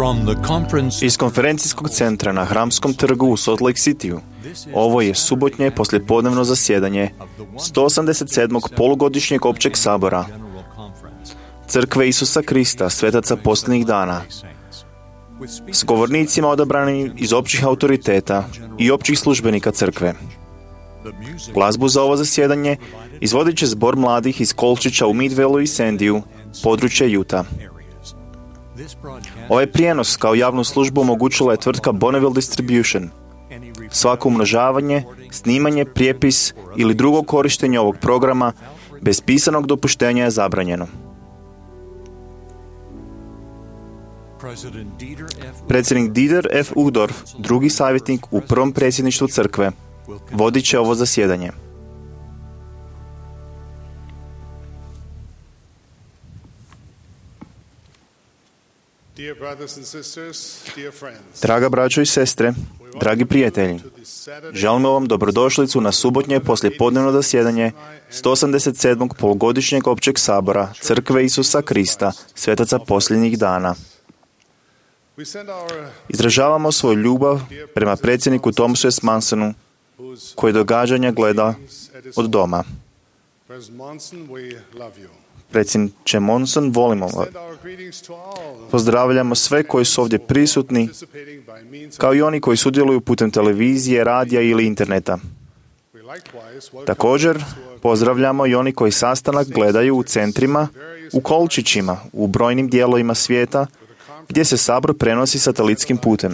Iz konferencijskog centra na Hramskom trgu u Salt Lake Cityu, ovo je subotnje poslijepodnevno zasjedanje 187. polugodišnjeg općeg sabora Crkve Isusa Krista, svetaca posljednjih dana, s govornicima odabranim iz općih autoriteta i općih službenika crkve. Glazbu za ovo zasjedanje izvodit će zbor mladih iz Kolčića u Midvalleyu i Sandyu, područje Utah. Ovaj prijenos kao javnu službu omogućila je tvrtka Bonneville Distribution. Svako umnožavanje, snimanje, prijepis ili drugo korištenje ovog programa bez pisanog dopuštenja je zabranjeno. Predsjednik Dieter F. Uchtdorf, drugi savjetnik u prvom predsjedništvu crkve, vodit će ovo zasjedanje. Draga braćo i sestre, dragi prijatelji, želimo vam dobrodošlicu na subotnje poslijepodnevno zasjedanje 187. polugodišnjeg općeg sabora Crkve Isusa Krista, svetaca posljednjih dana. Izražavamo svoju ljubav prema predsjedniku Thomasu S. Mansonu, koji događanja gleda od doma. Predsjedniče Monson, volimo vas. Pozdravljamo sve koji su ovdje prisutni, kao i oni koji sudjeluju putem televizije, radija ili interneta. Također, pozdravljamo i oni koji sastanak gledaju u centrima, u Kolčićima, u brojnim dijelovima svijeta, gdje se sabor prenosi satelitskim putem.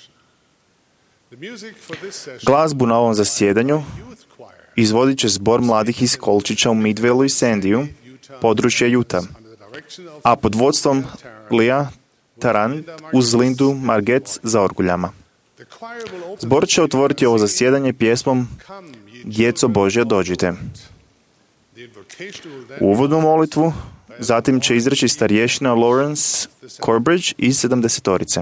Glazbu na ovom zasjedanju izvodit će zbor mladih iz Kolčića u Midvalleyu i Sandyu, područje Utah, a pod vodstvom Lea Tarrant uz Lindu Margetz za orguljama. Zbor će otvoriti ovo zasjedanje pjesmom Djeco Božja dođite. Uvodnu molitvu zatim će izreći starješina Lawrence Corbridge iz 70-torice.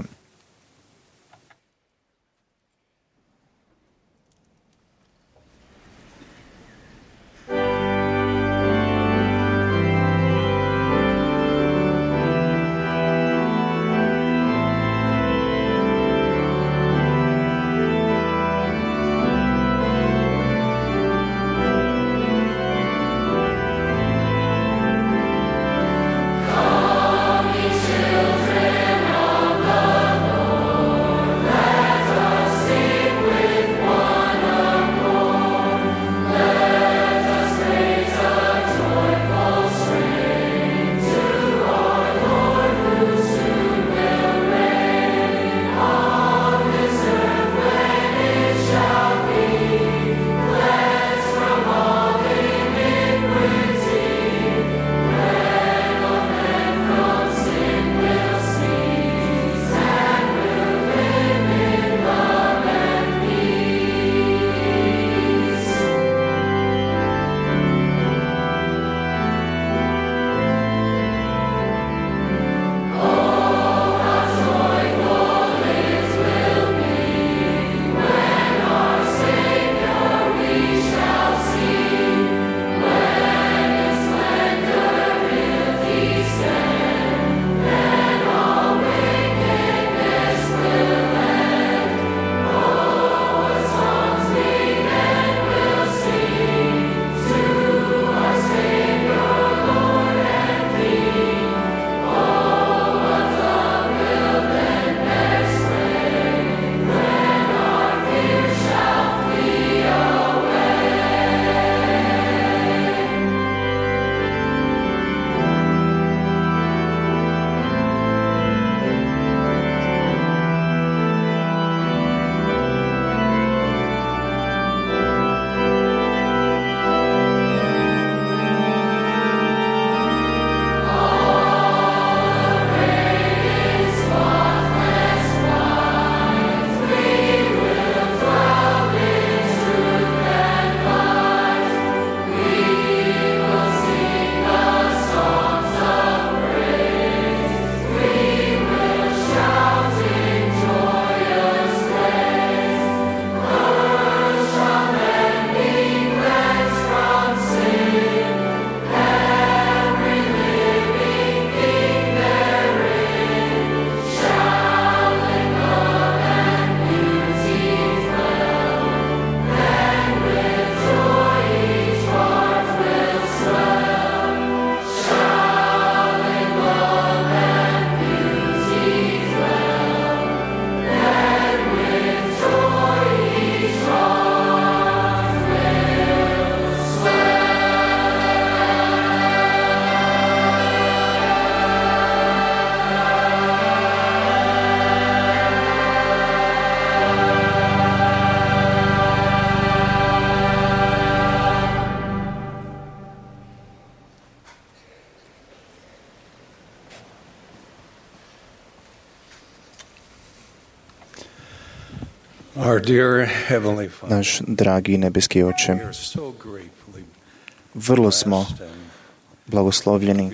Children of the Naš dragi nebeski Oče, vrlo smo blagoslovljeni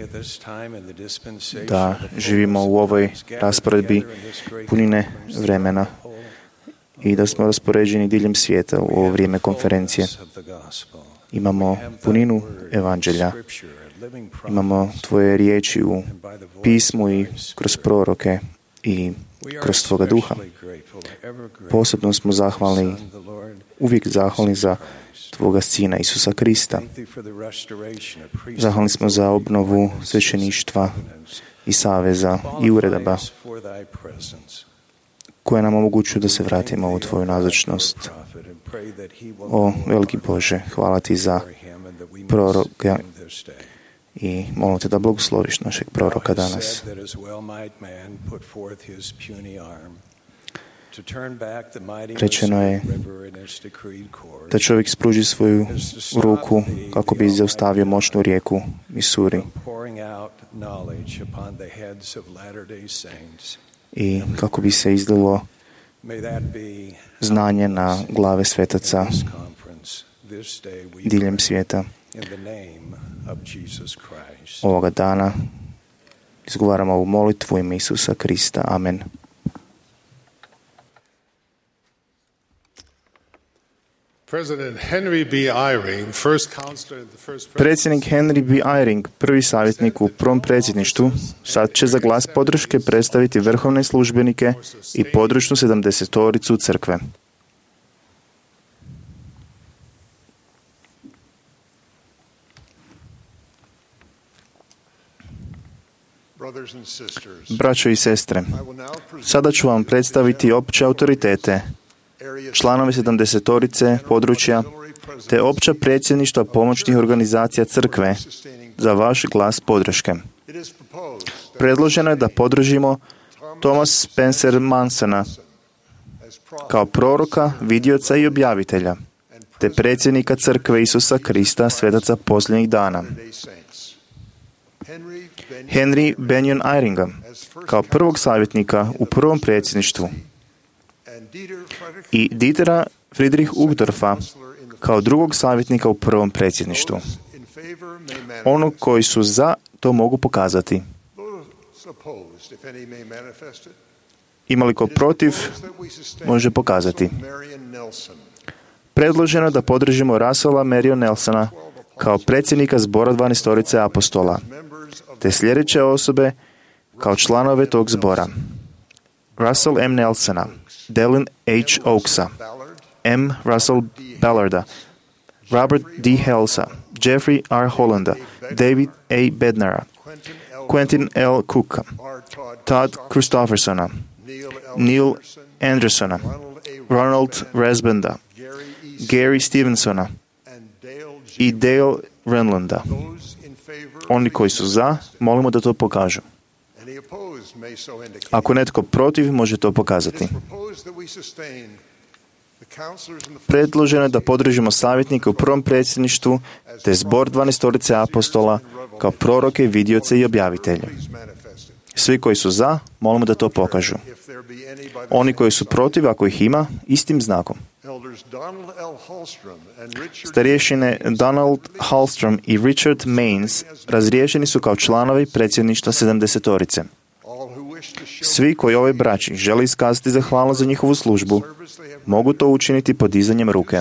da živimo u ovoj rasporedbi punine vremena i da smo raspoređeni diljem svijeta u ovo vrijeme konferencije. Imamo puninu evanđelja, imamo Tvoje riječi u pismu i kroz proroke i kroz Tvoga duha. Posebno smo zahvalni, uvijek zahvalni za Tvoga Sina Isusa Krista. Zahvalni smo za obnovu svećeništva i saveza i uredaba koje nam omogućuju da se vratimo u Tvoju nazočnost. O veliki Bože, hvala Ti za proroka i molim Te da blagosloviš našeg proroka danas. Rečeno je da čovjek spruži svoju ruku kako bi zaustavio moćnu rijeku Misuri i kako bi se izdalo znanje na glave svetaca diljem svijeta. Ovoga dana izgovaramo ovu molitvu u ime Isusa Krista. Amen. Predsjednik Henry B. Eyring, prvi savjetnik u prvom predsjedništvu, sad će za glas podrške predstaviti vrhovne službenike i područnu 70-toricu crkve. Braćo i sestre, sada ću vam predstaviti opće autoritete, članovi 70-torice područja, te opća predsjedništva pomoćnih organizacija crkve za vaš glas podrške. Predloženo je da podržimo Thomas Spencer Mansona kao proroka, vidioca i objavitelja, te predsjednika crkve Isusa Krista svetaca posljednjih dana. Henry Benyon Eyringa kao prvog savjetnika u prvom predsjedništvu i Dietera Friedrich Uchtdorfa kao drugog savjetnika u prvom predsjedništvu. Ono koji su za to mogu pokazati. Ima li ko protiv, može pokazati. Predloženo da podržimo Russella Marion Nelsona kao predsjednika zbora 12 apostola, te sljedeće osobe kao članove tog zbora. Russell M. Nelsona, Dallin H. Oakesa, M. Russell Ballarda, Robert D. Helsa, Jeffrey R. Hollanda, David A. Bednara, Quentin L. Cooka, Todd Christoffersona, Neil Andersona, Ronald Rasbanda, Gary Stevensona i Dale Renlanda. Oni koji su za, molimo da to pokažu. Ako netko protiv, može to pokazati. Predloženo je da podržimo savjetnike u prvom predsjedništvu te zbor 12 apostola kao proroke, vidioce i objavitelje. Svi koji su za, molimo da to pokažu. Oni koji su protiv, ako ih ima, istim znakom. Starješine Donald Hallstrom i Richard Maines razriješeni su kao članovi predsjedništva 70-torice. Svi koji ovoj braći žele iskazati zahvalnost za njihovu službu, mogu to učiniti podizanjem ruke.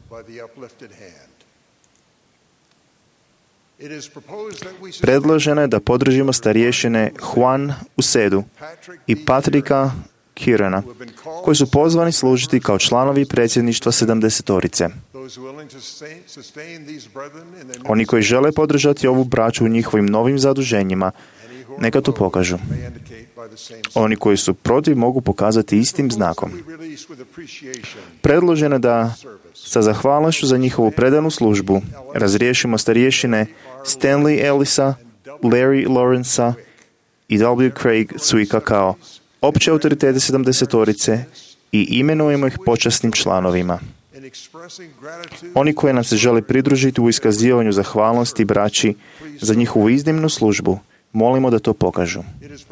Predloženo je da podržimo starješine Juan Usedu i Patrika Kirana, koji su pozvani služiti kao članovi predsjedništva 70-torice. Oni koji žele podržati ovu braću u njihovim novim zaduženjima, neka to pokažu. Oni koji su protiv mogu pokazati istim znakom. Predloženo je da sa zahvalnošću za njihovu predanu službu razriješimo starješine Stanley Ellisa, Larry Lawrencea i W. Craig Cwicka kao opće autoritete 70-torice i imenujemo ih počasnim članovima. Oni koji nam se žele pridružiti u iskazivanju zahvalnosti braći za njihovu iznimnu službu, Molimo da to pokažu.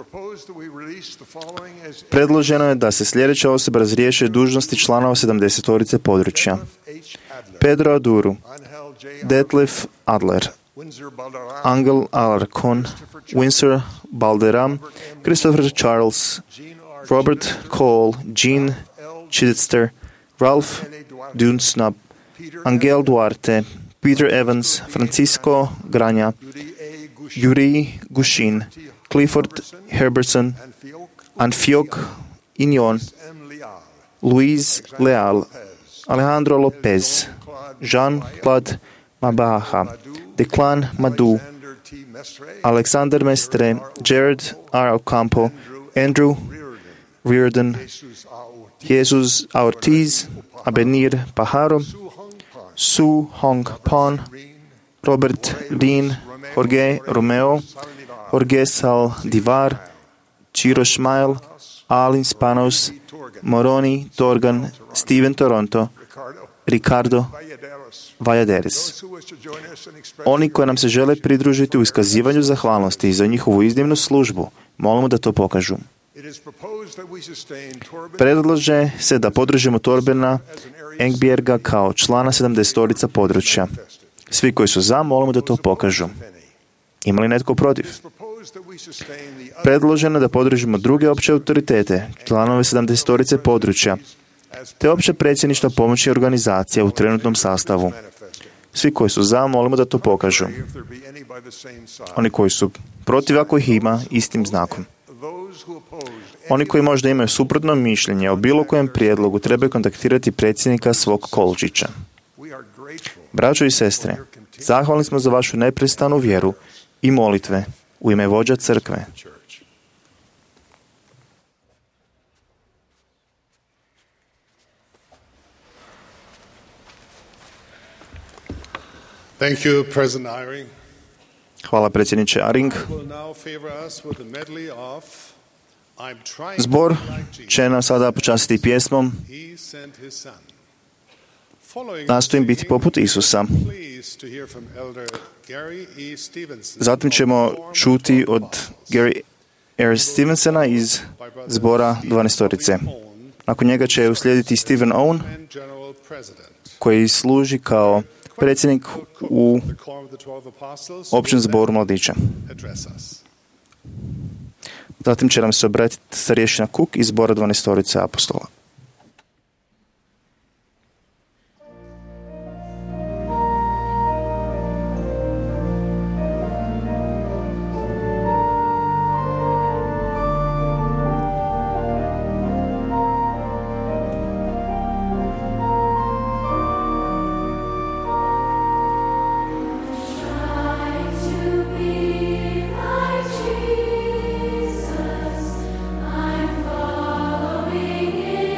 Predloženo je da se sljedeća osoba razriješe dužnosti članova 70-orice područja. Pedro Aduru, Detlef Adler, Angel Alarcon, Winsor Balderam, Christopher Charles, Robert Cole, Jean Chidester, Ralph Dunsnap, Angel Duarte, Peter Evans, Francisco Granja, Yuri Gushin, Clifford Herberson, Anfiok Inyon, Luis Leal, Alejandro Lopez, Jean-Claude Mabaha, Declan Madu, Alexander Mestre, Jared R. Ocampo, Andrew Reardon, Jesus Ortiz, Abenir Pajaro, Su Hong Pon, Robert Dean, Jorge Romeo, Jorge Saldivar, Ciro Schmail, Alin Spanos, Moroni Torgan, Steven Toronto, Ricardo Valladares. Oni koji nam se žele pridružiti u iskazivanju zahvalnosti za njihovu iznimnu službu, molimo da to pokažu. Predlaže se da podržimo Torbena Engbjerga kao člana 70-orica područja. Svi koji su za, molimo da to pokažu. Ima li netko protiv? Predloženo je da podržimo druge opće autoritete, članove 70-orice područja, te opće predsjedništva pomoći organizacija u trenutnom sastavu. Svi koji su za, molimo da to pokažu. Oni koji su protiv, ako ih ima, istim znakom. Oni koji možda imaju suprotno mišljenje o bilo kojem prijedlogu trebaju kontaktirati predsjednika svog kolčića. Braćo i sestre, zahvalni smo za vašu neprestanu vjeru i molitve u ime vođa crkve. Thank you, President Eyring. Hvala predsjedniče Eyring. Zbor će nas sada počastiti pjesmom Nastojim biti poput Isusa. Zatim ćemo čuti od Gary R. Stevensona iz zbora 12-orice. Nakon njega će uslijediti Stephen Owen, koji služi kao predsjednik u općem zboru mladića. Zatim će nam se obratiti starješina Cook iz zbora 12-orice apostola. I'm following in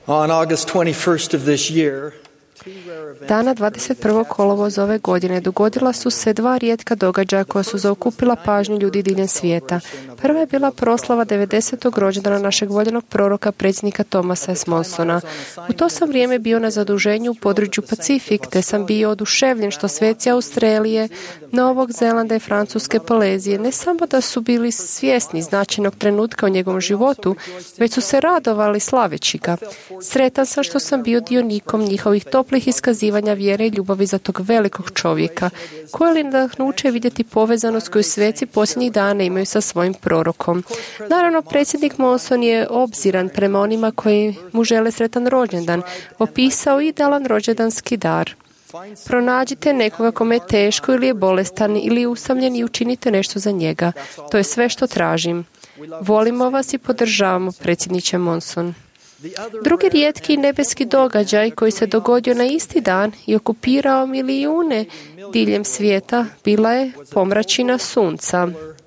On August 21st of this year, Dana 21. kolovoza ove godine dogodila su se dva rijetka događaja koja su zaokupila pažnju ljudi diljem svijeta. Prva je bila proslava 90. rođendana našeg voljenog proroka, predsjednika Thomasa S. Monsona. U to sam vrijeme bio na zaduženju u području Pacifik, te sam bio oduševljen što sveci Australije, Novog Zelanda i Francuske Polezije ne samo da su bili svjesni značajnog trenutka u njegovom životu, već su se radovali slaveći ga. Sretan sam što sam bio dionikom njihovih toplih iskazivanja vjere i ljubavi za tog velikog čovjeka. Koje li nadahnuće vidjeti povezanost koju sveci posljednjih dana imaju sa svojim prorokom. Naravno, predsjednik Monson je obziran prema onima koji mu žele sretan rođendan. Opisao idealan rođendanski dar. Pronađite nekoga kome je teško ili je bolestan ili je usamljen i učinite nešto za njega. To je sve što tražim. Volimo vas i podržavamo, predsjedniče Monson. Drugi rijetki nebeski događaj koji se dogodio na isti dan i okupirao milijune diljem svijeta bila je pomračina sunca.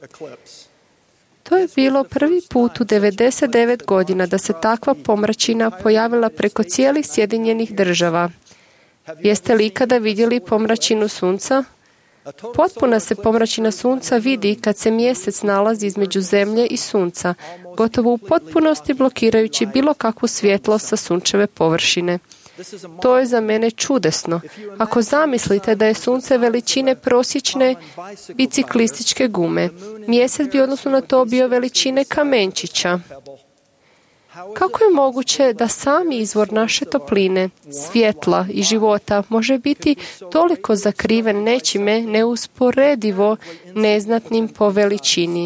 To je bilo prvi put u 99 godina da se takva pomračina pojavila preko cijelih Sjedinjenih Država. Jeste li ikada vidjeli pomračinu sunca? Potpuna se pomračina sunca vidi kad se mjesec nalazi između zemlje i sunca, gotovo u potpunosti blokirajući bilo kakvu svjetlost sa sunčeve površine. To je za mene čudesno. Ako zamislite da je sunce veličine prosječne biciklističke gume, mjesec bi odnosno na to bio veličine kamenčića. Kako je moguće da sami izvor naše topline, svjetla i života može biti toliko zakriven nečime neusporedivo neznatnim po veličini?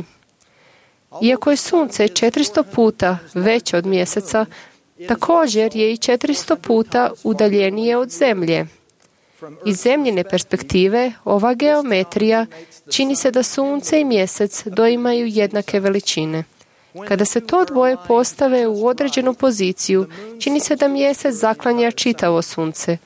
Iako je sunce 400 puta veće od mjeseca, također je i 400 puta udaljenije od zemlje. Iz zemljine perspektive, ova geometrija čini se da sunce i mjesec doimaju jednake veličine. Kada se to dvoje postave u određenu poziciju, čini se da mjesec zaklanja čitavo sunce.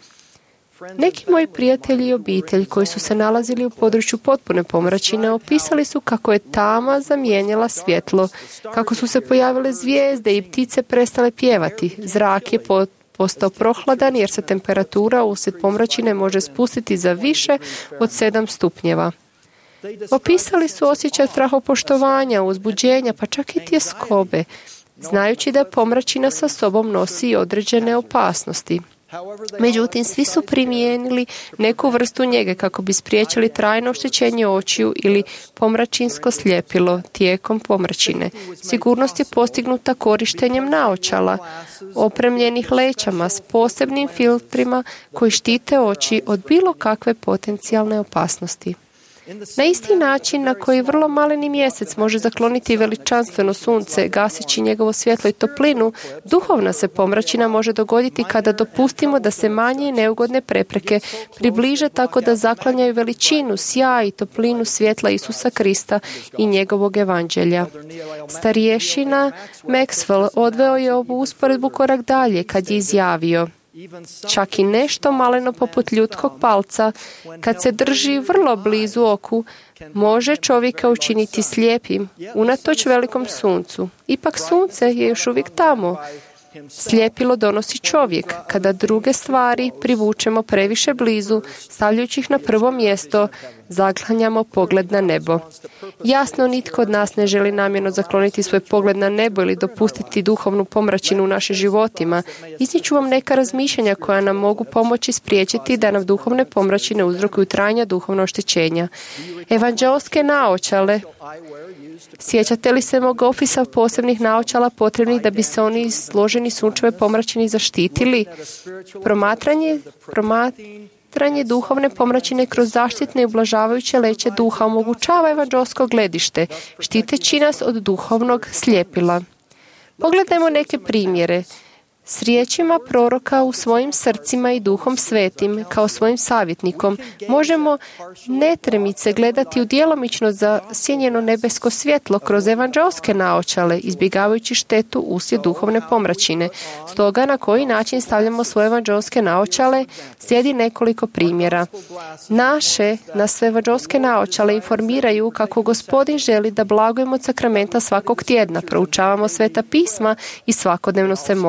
Neki moji prijatelji i obitelj koji su se nalazili u području potpune pomračine opisali su kako je tama zamijenila svjetlo, kako su se pojavile zvijezde i ptice prestale pjevati. Zrak je postao prohladan jer se temperatura uslijed pomračine može spustiti za više od 7 stupnjeva. Opisali su osjećaj strahopoštovanja, uzbuđenja, pa čak i tjeskobe, znajući da pomračina sa sobom nosi određene opasnosti. Međutim, svi su primijenili neku vrstu njege kako bi spriječili trajno oštećenje očiju ili pomračinsko sljepilo tijekom pomračine. Sigurnost je postignuta korištenjem naočala, opremljenih lećama s posebnim filtrima koji štite oči od bilo kakve potencijalne opasnosti. Na isti način na koji vrlo maleni mjesec može zakloniti veličanstveno sunce, gaseći njegovo svjetlo i toplinu, duhovna se pomračina može dogoditi kada dopustimo da se manje i neugodne prepreke približe tako da zaklanjaju veličinu, sjaj i toplinu svjetla Isusa Krista i njegovog evanđelja. Starješina Maxwell odveo je ovu usporedbu korak dalje kad je izjavio: čak i nešto maleno poput ljudskog palca, kad se drži vrlo blizu oku, može čovjeka učiniti slijepim, unatoč velikom suncu. Ipak sunce je još uvijek tamo. Sljepilo donosi čovjek, kada druge stvari privučemo previše blizu, stavljajući ih na prvo mjesto, zaklanjamo pogled na nebo. Jasno, nitko od nas ne želi namjerno zakloniti svoj pogled na nebo ili dopustiti duhovnu pomračinu u našim životima. Iznijet ću vam neka razmišljanja koja nam mogu pomoći spriječiti da nam duhovne pomračine uzrokuju trajna duhovna oštećenja. Evanđelske naočale. Sjećate li se mog opisa posebnih naočala potrebnih da bi se oni izloženi sunčeve pomračini zaštitili? Promatranje duhovne pomračine kroz zaštitne i ublažavajuće leće duha omogućava evanđelsko gledište, štiteći nas od duhovnog sljepila. Pogledajmo neke primjere. S riječima proroka u svojim srcima i Duhom Svetim, kao svojim savjetnikom, možemo netremice gledati u djelomično zasjenjeno nebesko svjetlo kroz evanđelske naočale, izbjegavajući štetu uslijed duhovne pomračine. Stoga, na koji način stavljamo svoje evanđelske naočale, slijedi nekoliko primjera. Nas evanđelske naočale informiraju kako Gospodin želi da blagujemo od sakramenta svakog tjedna, proučavamo sveta pisma i svakodnevno se molimo.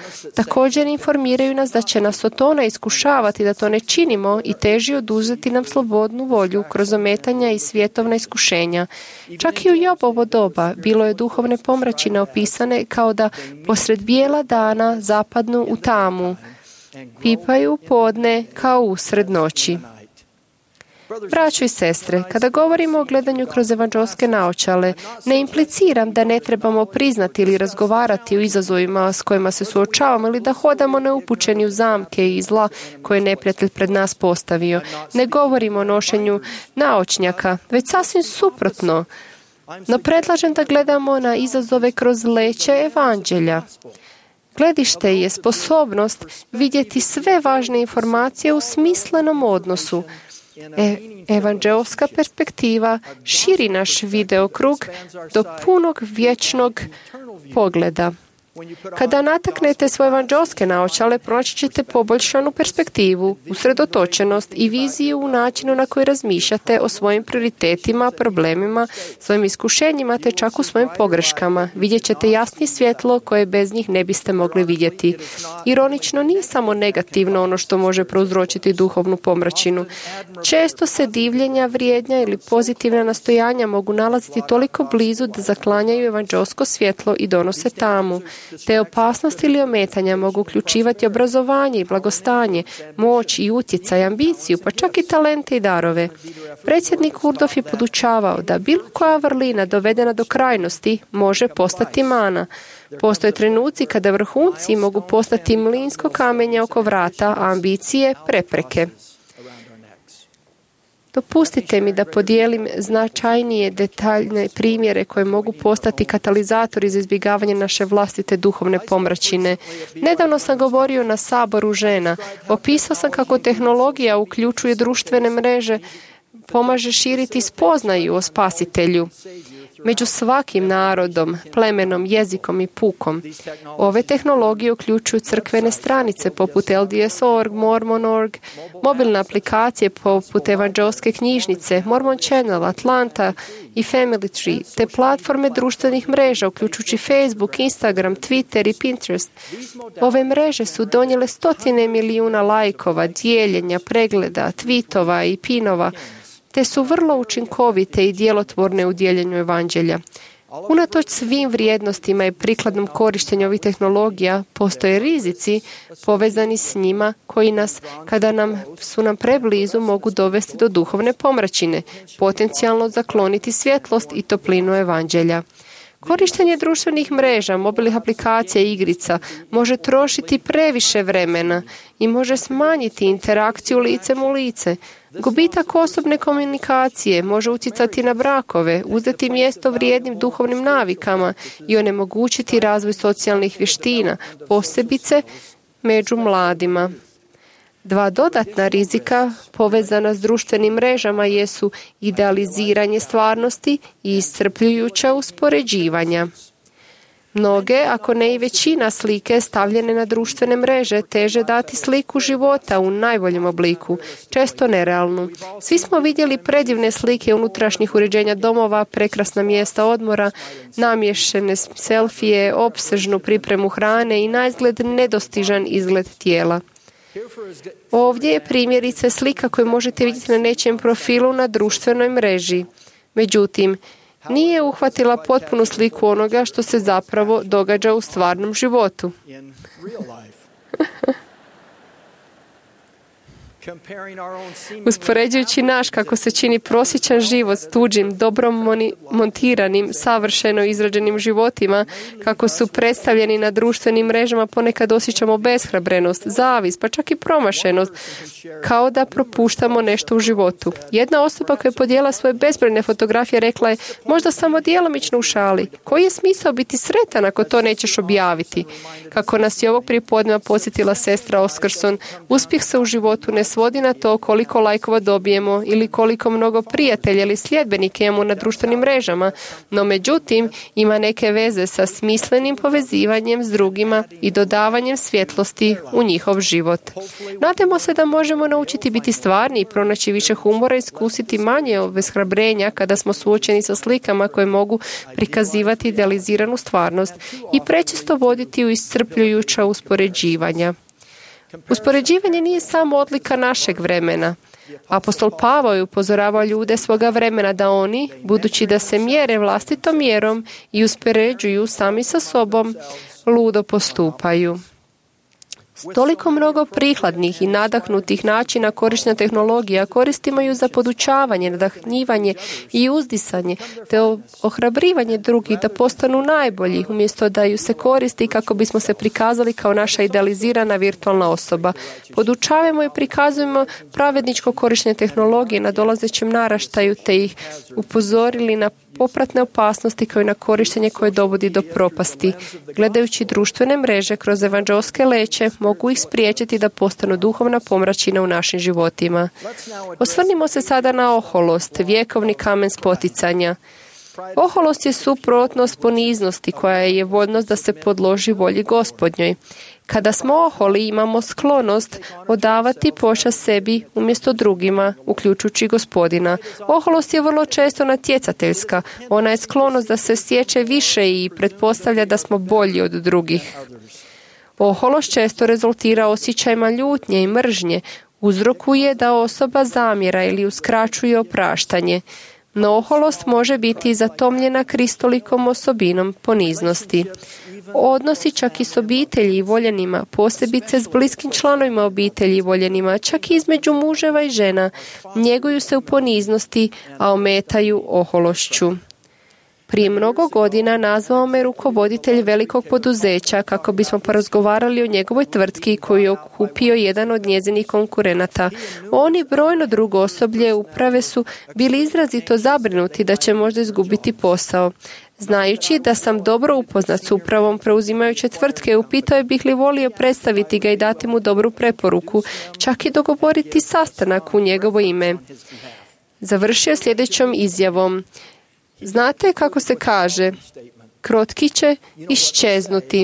Također informiraju nas da će nas Sotona iskušavati da to ne činimo i teži oduzeti nam slobodnu volju kroz ometanja i svjetovna iskušenja. Čak i u Jobovo doba bilo je duhovne pomračine opisane kao da posred bijela dana zapadnu u tamu, pipaju podne kao usred noći. Braćo i sestre, kada govorimo o gledanju kroz evanđelske naočale, ne impliciram da ne trebamo priznati ili razgovarati o izazovima s kojima se suočavamo ili da hodamo neupućeni u zamke i zla koje je neprijatelj pred nas postavio. Ne govorimo o nošenju naočnjaka, već sasvim suprotno. No predlažem da gledamo na izazove kroz leće evanđelja. Gledište je sposobnost vidjeti sve važne informacije u smislenom odnosu. Evanđelska perspektiva širi naš videokrug do punog vječnog pogleda. Kada nataknete svoje evanđelske naočale, pronaći ćete poboljšanu perspektivu, usredotočenost i viziju u načinu na koji razmišljate o svojim prioritetima, problemima, svojim iskušenjima te čak u svojim pogreškama. Vidjet ćete jasnije svjetlo koje bez njih ne biste mogli vidjeti. Ironično, nije samo negativno ono što može prouzročiti duhovnu pomračinu. Često se divljenja, vrijednja ili pozitivna nastojanja mogu nalaziti toliko blizu da zaklanjaju evanđelsko svjetlo i donose tamu. Te opasnosti ili ometanja mogu uključivati obrazovanje i blagostanje, moć i utjecaj, ambiciju, pa čak i talente i darove. Predsjednik Urdov je podučavao da bilo koja vrlina dovedena do krajnosti može postati mana. Postoje trenuci kada vrhunci mogu postati mlinsko kamenje oko vrata, a ambicije prepreke. Dopustite mi da podijelim značajnije detaljne primjere koje mogu postati katalizatori za izbjegavanje naše vlastite duhovne pomračine. Nedavno sam govorio na saboru žena. Opisao sam kako tehnologija uključuje društvene mreže, pomaže širiti spoznaju o spasitelju među svakim narodom, plemenom, jezikom i pukom. Ove tehnologije uključuju crkvene stranice poput LDS.org, Mormon.org, mobilne aplikacije poput evanđelske knjižnice, Mormon Channel, Atlanta i Family Tree, te platforme društvenih mreža uključujući Facebook, Instagram, Twitter i Pinterest. Ove mreže su donijele 100 milijuna lajkova, dijeljenja, pregleda, tweetova i pinova, te su vrlo učinkovite i djelotvorne u dijeljenju evanđelja. Unatoč svim vrijednostima i prikladnom korištenju ovih tehnologija, postoje rizici povezani s njima koji nas, kada su nam preblizu, mogu dovesti do duhovne pomračine, potencijalno zakloniti svjetlost i toplinu evanđelja. Korištenje društvenih mreža, mobilnih aplikacija i igrica može trošiti previše vremena i može smanjiti interakciju licem u lice. Gubitak osobne komunikacije može utjecati na brakove, uzeti mjesto vrijednim duhovnim navikama i onemogućiti razvoj socijalnih vještina, posebice među mladima. Dva dodatna rizika povezana s društvenim mrežama jesu idealiziranje stvarnosti i iscrpljujuća uspoređivanja. Mnoge, ako ne i većina slike stavljene na društvene mreže, teže dati sliku života u najboljem obliku, često nerealnu. Svi smo vidjeli predivne slike unutrašnjih uređenja domova, prekrasna mjesta odmora, namješene selfije, opsežnu pripremu hrane i naizgled nedostižan izgled tijela. Ovdje je primjerice slika koju možete vidjeti na nečijem profilu na društvenoj mreži. Međutim, nije uhvatila potpunu sliku onoga što se zapravo događa u stvarnom životu. Uspoređujući naš, kako se čini prosječan život s tuđim, dobro montiranim, savršeno izrađenim životima, kako su predstavljeni na društvenim mrežama, ponekad osjećamo beshrabrenost, zavis, pa čak i promašenost, kao da propuštamo nešto u životu. Jedna osoba koja je podijela svoje bezbrojne fotografije rekla je: možda samo djelomično u šali. Koji je smisao biti sretan ako to nećeš objaviti? Kako nas je ovog prijepodneva podsjetila sestra Oskarson, uspjeh se u životu ne svodi na to koliko lajkova dobijemo ili koliko mnogo prijatelja ili sljedbenike imamo na društvenim mrežama, no međutim ima neke veze sa smislenim povezivanjem s drugima i dodavanjem svjetlosti u njihov život. Nadamo se da možemo naučiti biti stvarni i pronaći više humora i iskusiti manje obeshrabrenja kada smo suočeni sa slikama koje mogu prikazivati idealiziranu stvarnost i prečesto voditi u iscrpljujuća uspoređivanja. Uspoređivanje nije samo odlika našeg vremena. Apostol Pavao je upozoravao ljude svoga vremena da oni, budući da se mjere vlastitom mjerom i uspoređuju sami sa sobom, ludo postupaju. Toliko mnogo prikladnih i nadahnutih načina korištenja tehnologija koristimo ju za podučavanje, nadahnjivanje i uzdisanje, te ohrabrivanje drugih da postanu najbolji, umjesto da ju se koristi kako bismo se prikazali kao naša idealizirana virtualna osoba. Podučavamo i prikazujemo pravedničko korištenje tehnologije na dolazećem naraštaju, te ih upozorili na popratne opasnosti kao i na korištenje koje dovodi do propasti. Gledajući društvene mreže kroz evanđelske leće, mogu ih spriječiti da postanu duhovna pomračina u našim životima. Osvrnimo se sada na oholost, vjekovni kamen spoticanja. Oholost je suprotnost poniznosti koja je voljnost da se podloži volji Gospodnjoj. Kada smo oholi, imamo sklonost odavati pošast sebi umjesto drugima, uključujući Gospodina. Oholost je vrlo često natjecateljska. Ona je sklonost da se stječe više i pretpostavlja da smo bolji od drugih. Oholost često rezultira osjećajima ljutnje i mržnje, uzrokuje da osoba zamjera ili uskraćuje opraštanje. No oholost može biti zatomljena kristolikom osobinom poniznosti. Odnosi čak i s obitelji i voljenima, posebice s bliskim članovima obitelji i voljenima, čak i između muževa i žena, njeguju se u poniznosti, a ometaju ohološću. Prije mnogo godina nazvao me rukovoditelj velikog poduzeća kako bismo porazgovarali o njegovoj tvrtki koju je okupio jedan od njezinih konkurenata. Oni brojno drugo osoblje uprave su bili izrazito zabrinuti da će možda izgubiti posao. Znajući da sam dobro upoznat s upravom preuzimajuće tvrtke, upitao je bih li volio predstaviti ga i dati mu dobru preporuku, čak i dogovoriti sastanak u njegovo ime. Završio sljedećom izjavom: znate kako se kaže, krotki će iščeznuti.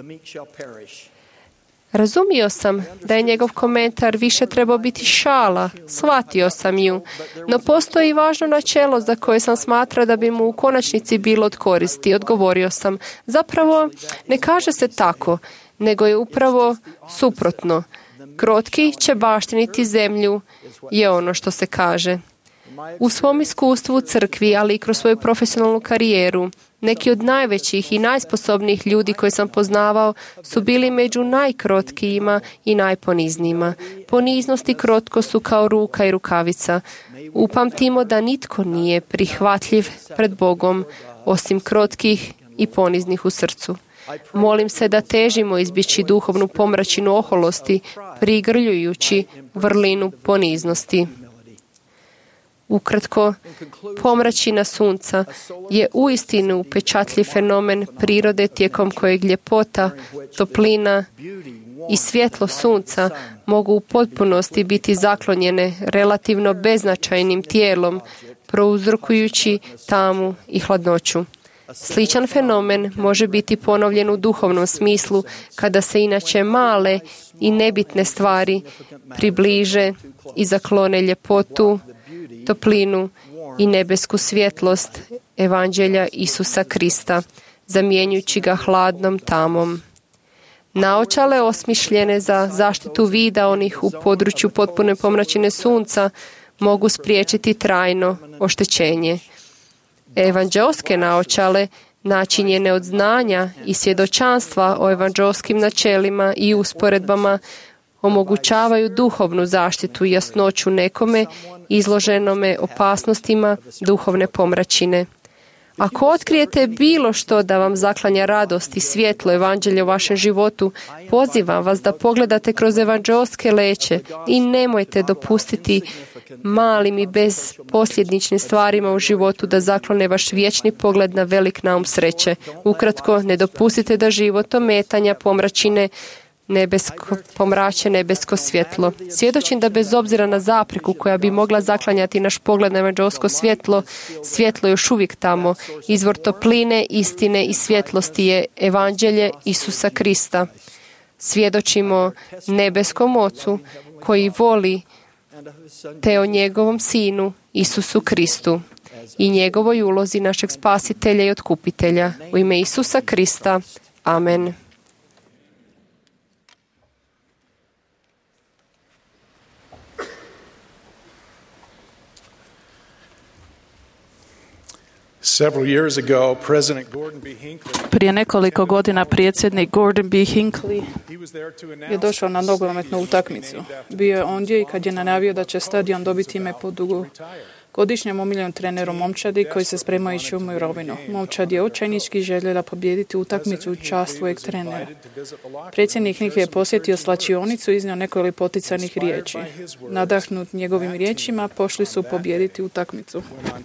Razumio sam da je njegov komentar više trebao biti šala, shvatio sam ju, no postoji važno načelo za koje sam smatrao da bi mu u konačnici bilo od koristi. Odgovorio sam: zapravo ne kaže se tako, nego je upravo suprotno. Krotki će baštiniti zemlju, je ono što se kaže. U svom iskustvu u crkvi, ali i kroz svoju profesionalnu karijeru, neki od najvećih i najsposobnijih ljudi koje sam poznavao su bili među najkrotkijima i najponiznijima. Poniznost i krotko su kao ruka i rukavica. Upamtimo da nitko nije prihvatljiv pred Bogom osim krotkih i poniznih u srcu. Molim se da težimo izbjeći duhovnu pomračinu oholosti, prigrljujući vrlinu poniznosti. Ukratko, pomračina sunca je uistinu upečatljiv fenomen prirode tijekom kojeg ljepota, toplina i svjetlo sunca mogu u potpunosti biti zaklonjene relativno beznačajnim tijelom, prouzrokujući tamu i hladnoću. Sličan fenomen može biti ponovljen u duhovnom smislu kada se inače male i nebitne stvari približe i zaklone ljepotu, toplinu i nebesku svjetlost Evanđelja Isusa Krista, zamjenjujući ga hladnom tamom. Naočale osmišljene za zaštitu vida onih u području potpune pomračine sunca mogu spriječiti trajno oštećenje. Evanđelske naočale, načinjene od znanja i svjedočanstva o evanđelskim načelima i usporedbama, omogućavaju duhovnu zaštitu i jasnoću nekome izloženome opasnostima duhovne pomračine. Ako otkrijete bilo što da vam zaklanja radost i svjetlo evanđelja u vašem životu, pozivam vas da pogledate kroz evanđelske leće i nemojte dopustiti malim i bezposljedničnim stvarima u životu da zaklone vaš vječni pogled na velik naum sreće. Ukratko, ne dopustite da život ometanja, pomračine, nebesko pomrače, nebesko svjetlo. Svjedočim da bez obzira na zapreku koja bi mogla zaklanjati naš pogled na evanđelsko svjetlo, svjetlo je još uvijek tamo. Izvor topline, istine i svjetlosti je evanđelje Isusa Krista. Svjedočimo nebeskom Ocu koji voli, te o njegovom Sinu Isusu Kristu i njegovoj ulozi našeg spasitelja i otkupitelja. U ime Isusa Krista. Amen. Prije nekoliko godina predsjednik Gordon B. Hinckley je došao na nogometnu utakmicu. Bio je ondje i kad je najavio da će stadion dobiti ime po dugogodišnjem omiljenom treneru momčadi koji se spremao ići u mirovinu. Momčad je očajnički željela pobijediti utakmicu u čast svojeg trenera. Predsjednik Hinckley je posjetio slačionicu i iznio nekoliko poticajnih riječi. Nadahnut njegovim riječima, pošli su pobijediti utakmicu.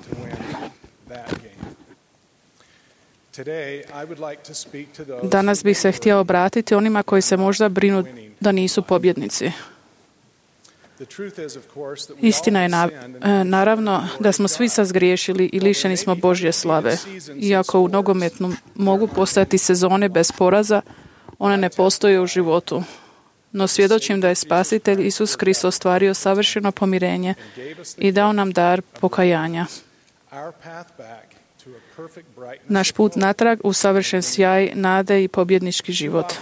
Danas bih se htio obratiti onima koji se možda brinu da nisu pobjednici. Istina je naravno da smo svi zgriješili i lišeni smo Božje slave. Iako u nogometnu mogu postojati sezone bez poraza, one ne postoje u životu. No svjedočim da je Spasitelj Isus Krist ostvario savršeno pomirenje i dao nam dar pokajanja. Naš put natrag u savršen sjaj, nade i pobjednički život.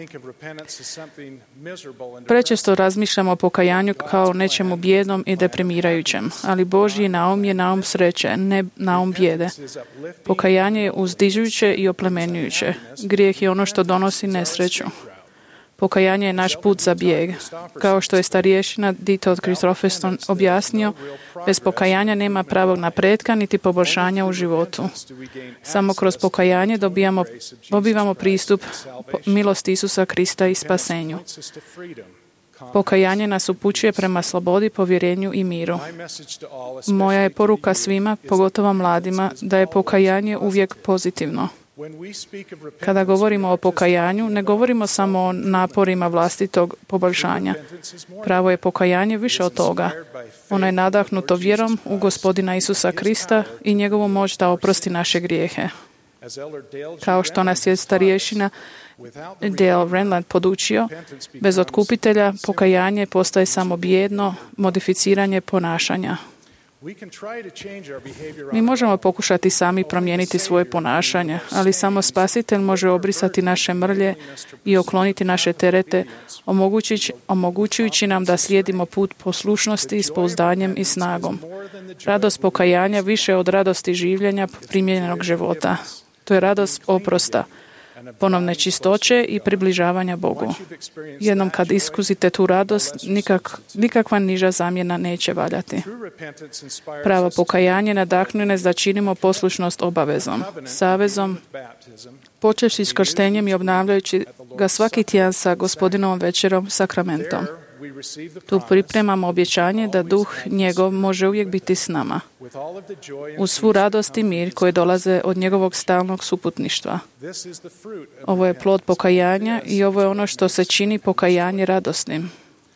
Prečesto razmišljamo o pokajanju kao nečemu bijednom i deprimirajućem, ali Božji naum je naum sreće, ne naum bijede. Pokajanje je uzdižujuće i oplemenjujuće. Grijeh je ono što donosi nesreću. Pokajanje je naš put za bijeg. Kao što je starješina Dieter Christofferson objasnio, bez pokajanja nema pravog napretka niti poboljšanja u životu. Samo kroz pokajanje dobivamo pristup milosti Isusa Krista i spasenju. Pokajanje nas upućuje prema slobodi, povjerenju i miru. Moja je poruka svima, pogotovo mladima, da je pokajanje uvijek pozitivno. Kada govorimo o pokajanju, ne govorimo samo o naporima vlastitog poboljšanja. Pravo je pokajanje više od toga. Ono je nadahnuto vjerom u Gospodina Isusa Krista i njegovu moć da oprosti naše grijehe. Kao što nas je starješina Dale Renland podučio, bez otkupitelja pokajanje postaje samo bijedno modificiranje ponašanja. Mi možemo pokušati sami promijeniti svoje ponašanje, ali samo Spasitelj može obrisati naše mrlje i okloniti naše terete, omogućujući nam da slijedimo put poslušnosti s pouzdanjem i snagom. Radost pokajanja više od radosti življenja primjerenog života. To je radost oprosta, ponovne čistoće i približavanja Bogu. Jednom kad iskusite tu radost, nikakva niža zamjena neće valjati. Pravo pokajanje nadahnuje nas da činimo poslušnost obavezom, savezom, počevši s krštenjem i obnavljajući ga svaki tjedan sa Gospodinovom večerom, sakramentom. Tu pripremamo objećanje da Duh njegov može uvijek biti s nama. Uz svu radost i mir koji dolaze od njegovog stalnog suputništva. Ovo je plod pokajanja i ovo je ono što se čini pokajanje radosnim.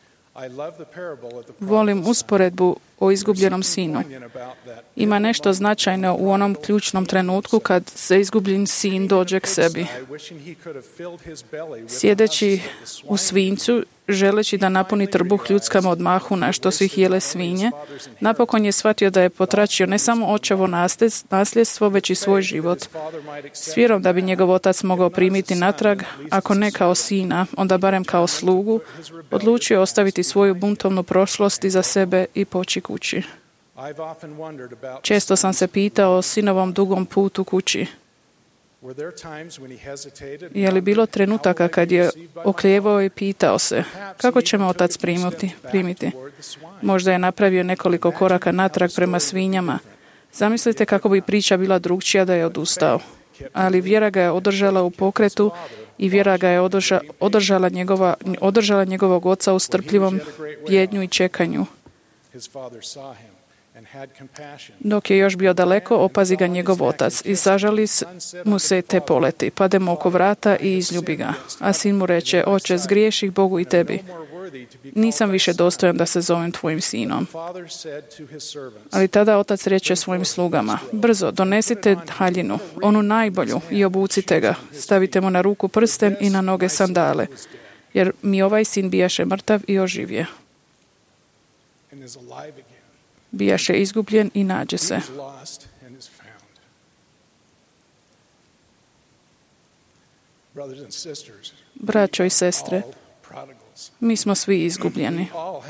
Volim usporedbu o izgubljenom sinu. Ima nešto značajno u onom ključnom trenutku kad se izgubljen sin dođe k sebi. Sjedeći u svinjcu, želeći da napuni trbuh ljudskama odmahu na što su ih jele svinje, napokon je shvatio da je potračio ne samo očevo nasljedstvo, već i svoj život. S vjerom da bi njegov otac mogao primiti natrag, ako ne kao sina, onda barem kao slugu, odlučio ostaviti svoju buntovnu prošlost iza sebe i poći kući. Često sam se pitao o sinovom dugom putu kući. Je li bilo trenutaka kad je oklijevao i pitao se kako će me otac primiti? Možda je napravio nekoliko koraka natrag prema svinjama. Zamislite kako bi priča bila drugčija da je odustao. Ali vjera ga je održala u pokretu i vjera ga je održala njegovog oca u strpljivom jednju i čekanju. Dok je još bio daleko, opazi ga njegov otac i zažali mu se te poleti, pade mu oko vrata i izljubi ga. A sin mu reče, oče, zgriješih Bogu i tebi. Nisam više dostojan da se zovem tvojim sinom. Ali tada otac reče svojim slugama, brzo, donesite haljinu, onu najbolju, i obucite ga. Stavite mu na ruku prsten i na noge sandale, jer mi ovaj sin bijaše mrtav i oživje. Bijaše izgubljen i nađe se. Braćo i sestre, mi smo svi izgubljeni.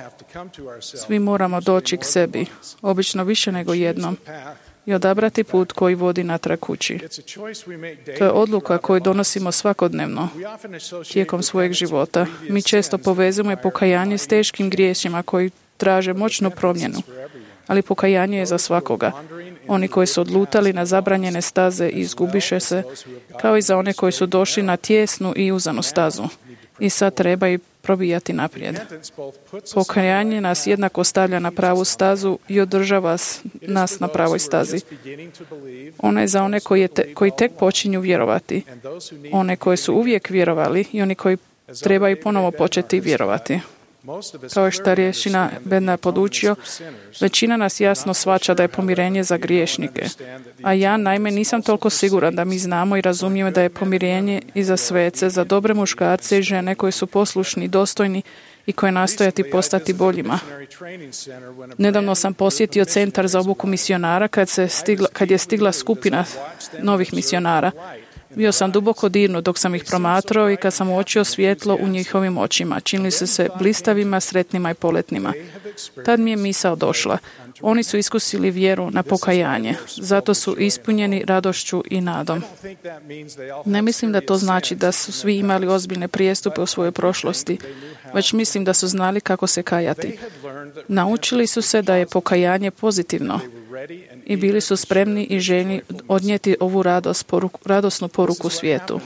Svi moramo doći k sebi, obično više nego jednom, i odabrati put koji vodi natrag kući. To je odluka koju donosimo svakodnevno tijekom svojeg života. Mi često povezujemo pokajanje s teškim grijesima koji traže moćnu promjenu. Ali pokajanje je za svakoga. Oni koji su odlutali na zabranjene staze i izgubiše se, kao i za one koji su došli na tijesnu i uzanu stazu. I sad treba i probijati naprijed. Pokajanje nas jednako stavlja na pravu stazu i održava nas na pravoj stazi. Ono je za one koji tek počinju vjerovati, one koji su uvijek vjerovali i oni koji trebaju ponovo početi vjerovati. Kao što je rješina Bednar podučio, većina nas jasno shvaća da je pomirenje za griješnike. A ja, naime, nisam toliko siguran da mi znamo i razumijemo da je pomirenje i za svece, za dobre muškarce i žene koji su poslušni, dostojni i koji nastojati postati boljima. Nedavno sam posjetio centar za obuku misionara kad je stigla skupina novih misionara. Bio sam duboko dirnut dok sam ih promatrao i kad sam uočio svjetlo u njihovim očima. Činili su se blistavima, sretnima i poletnima. Tad mi je misao došla. Oni su iskusili vjeru na pokajanje. Zato su ispunjeni radošću i nadom. Ne mislim da to znači da su svi imali ozbiljne prijestupe u svojoj prošlosti, već mislim da su znali kako se kajati. Naučili su se da je pokajanje pozitivno i bili su spremni i željni odnijeti ovu radosnu poruku svijetu.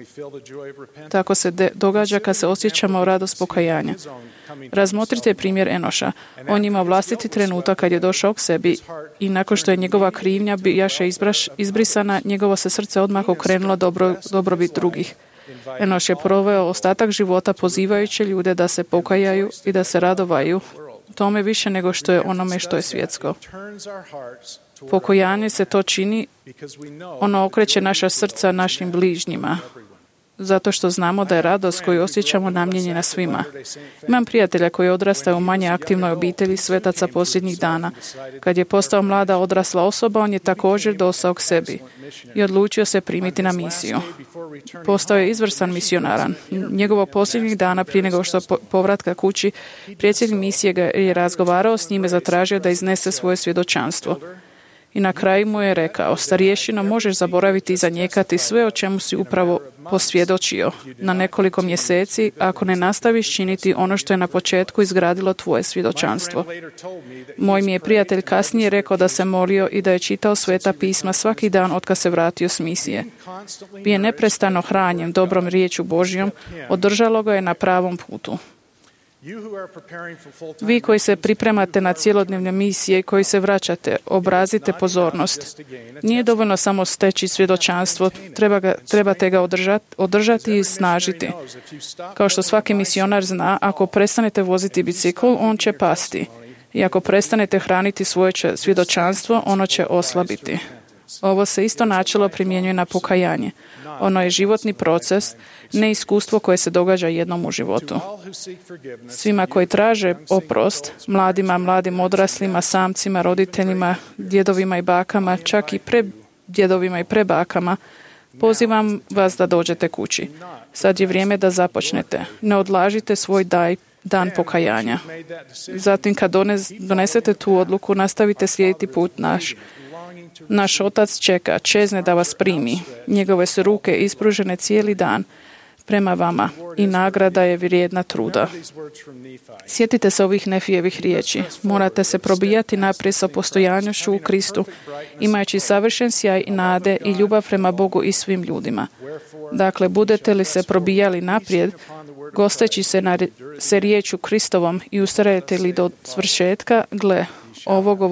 Tako se događa kad se osjećamo radost pokajanja. Razmotrite primjer Enoša. On ima vlastiti trenutak kad je došao k sebi i nakon što je njegova krivnja bijaše izbrisana, njegovo se srce odmah okrenulo dobrobit drugih. Enoš je proveo ostatak života pozivajući ljude da se pokajaju i da se radovaju tome više nego što je onome što je svjetsko. Pokajanje se to čini, ono okreće naša srca našim bližnjima, zato što znamo da je radost koju osjećamo namijenjena svima. Imam prijatelja koji odrastao u manje aktivnoj obitelji svetaca posljednjih dana. Kad je postao mlada odrasla osoba, on je također dosao k sebi i odlučio se primiti na misiju. Postao je izvrstan misionaran. Njegovo posljednjih dana prije nego što povratka kući, predsjednik misije ga je razgovarao s njime, zatražio da iznese svoje svjedočanstvo. I na kraju mu je rekao, starješino, možeš zaboraviti i zanijekati sve o čemu si upravo posvjedočio na nekoliko mjeseci ako ne nastaviš činiti ono što je na početku izgradilo tvoje svjedočanstvo. Moj mi je prijatelj kasnije rekao da se molio i da je čitao sveta pisma svaki dan otkad se vratio s misije. Bio neprestano hranjen dobrom riječju Božjom, održalo ga je na pravom putu. Vi koji se pripremate na cjelodnevne misije i koji se vraćate, pozornost. Nije dovoljno samo steći svjedočanstvo, trebate ga održati i snažiti. Kao što svaki misionar zna, ako prestanete voziti bicikl, on će pasti. I ako prestanete hraniti svoje svjedočanstvo, ono će oslabiti. Ovo se isto načelo primjenjuje na pokajanje. Ono je životni proces, ne iskustvo koje se događa jednom u životu. Svima koji traže oprost, mladim odraslima, samcima, roditeljima, djedovima i bakama, čak i djedovima i prebakama, pozivam vas da dođete kući. Sad je vrijeme da započnete. Ne odlažite svoj dan pokajanja. Zatim kad donesete tu odluku, nastavite slijediti put naš. Naš Otac čeka, čezne da vas primi. Njegove su ruke ispružene cijeli dan prema vama i nagrada je vrijedna truda. Sjetite se ovih Nefijevih riječi. Morate se probijati naprijed sa postojanjošću u Kristu, imajući savršen sjaj i nade i ljubav prema Bogu i svim ljudima. Dakle, budete li se probijali naprijed, gosteći se riječu Kristovom i ustrajete li do svršetka, gle,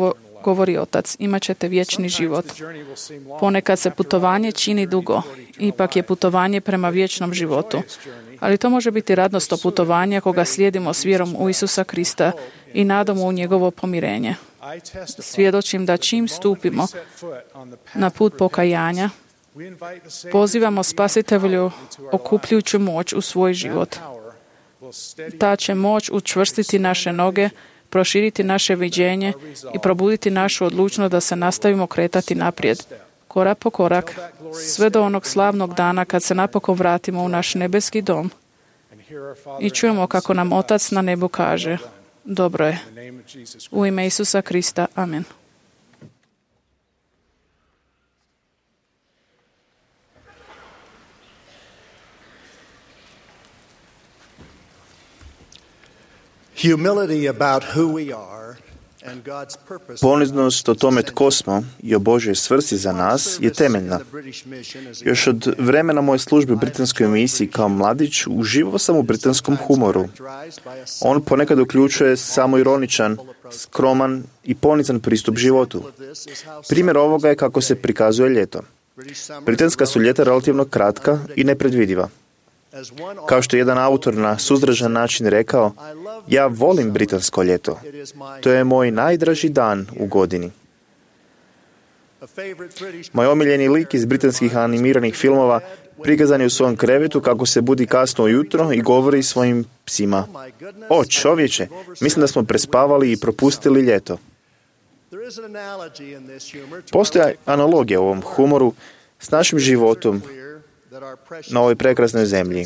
govori Otac, imat ćete vječni život. Ponekad se putovanje čini dugo, ipak je putovanje prema vječnom životu. Ali to može biti radnosno putovanje ako ga slijedimo s vjerom u Isusa Krista i nadom u njegovo pomirenje. Svjedočim da čim stupimo na put pokajanja, pozivamo Spasitelju okupljujuću moć u svoj život. Ta će moć učvrstiti naše noge, proširiti naše viđenje i probuditi našu odlučnost da se nastavimo kretati naprijed, korak po korak, sve do onog slavnog dana kad se napokon vratimo u naš nebeski dom i čujemo kako nam Otac na nebu kaže: dobro je. U ime Isusa Krista. Amen. Humility about who we are and God's purpose. Poniznost o tome tko smo i o Božoj svrsi za nas je temeljna. Još od vremena moje službe u britanskoj misiji kao mladić uživao sam u britanskom humoru. On ponekad uključuje samoironičan, skroman i ponizan pristup životu. Primjer ovoga je kako se prikazuje ljeto. Britanska su ljeta relativno kratka i nepredvidiva. Kao što je jedan autor na suzdržan način rekao: ja volim britansko ljeto. To je moj najdraži dan u godini. Moj omiljeni lik iz britanskih animiranih filmova prikazan je u svom krevetu kako se budi kasno ujutro i govori svojim psima: o čovječe, mislim da smo prespavali i propustili ljeto. Postoji analogija u ovom humoru s našim životom na ovoj prekrasnoj zemlji.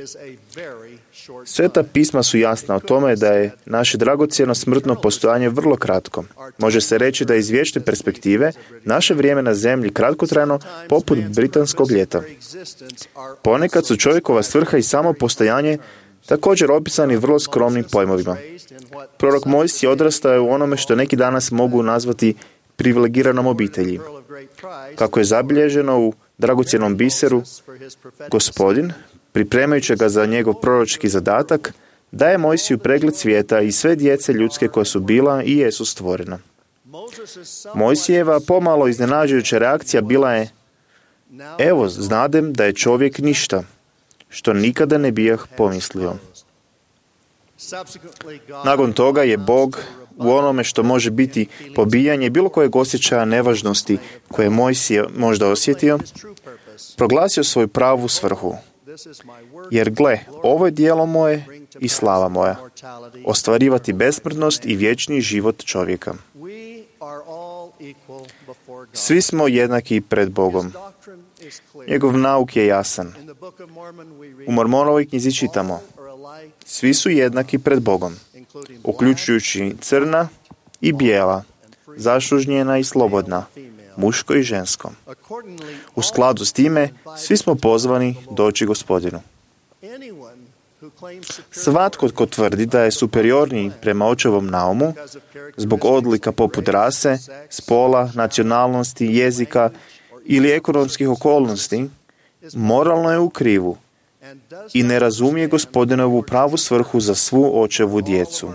Sveta pisma su jasna o tome da je naše dragocjeno smrtno postojanje vrlo kratko. Može se reći da iz vječne perspektive naše vrijeme na zemlji kratkotrajno poput britanskog ljeta. Ponekad su čovjekova svrha i samo postojanje također opisani vrlo skromnim pojmovima. Prorok Mojsije odrastao je u onome što neki danas mogu nazvati privilegiranom obitelji. Kako je zabilježeno u dragocjenom biseru, Gospodin, pripremajući ga za njegov proročki zadatak, daje Mojsiju pregled svijeta i sve djece ljudske koja su bila i jesu stvorena. Mojsijeva pomalo iznenađujuća reakcija bila je: evo, znadem da je čovjek ništa, što nikada ne bijah pomislio. Nakon toga je Bog u onome što može biti pobijanje bilo kojeg osjećaja nevažnosti koje je Mojsije možda osjetio, proglasio svoju pravu svrhu. Jer gle, ovo je djelo moje i slava moja, ostvarivati besmrtnost i vječni život čovjeka. Svi smo jednaki pred Bogom. Njegov nauk je jasan. U Mormonovoj knjizi čitamo: svi su jednaki pred Bogom, uključujući crna i bijela, zaslužnjena i slobodna, muško i žensko. U skladu s time, svi smo pozvani doći Gospodinu. Svatko tko tvrdi da je superiorniji prema očevom naumu, zbog odlika poput rase, spola, nacionalnosti, jezika ili ekonomskih okolnosti, moralno je u krivu i ne razumije Gospodinovu pravu svrhu za svu očevu djecu.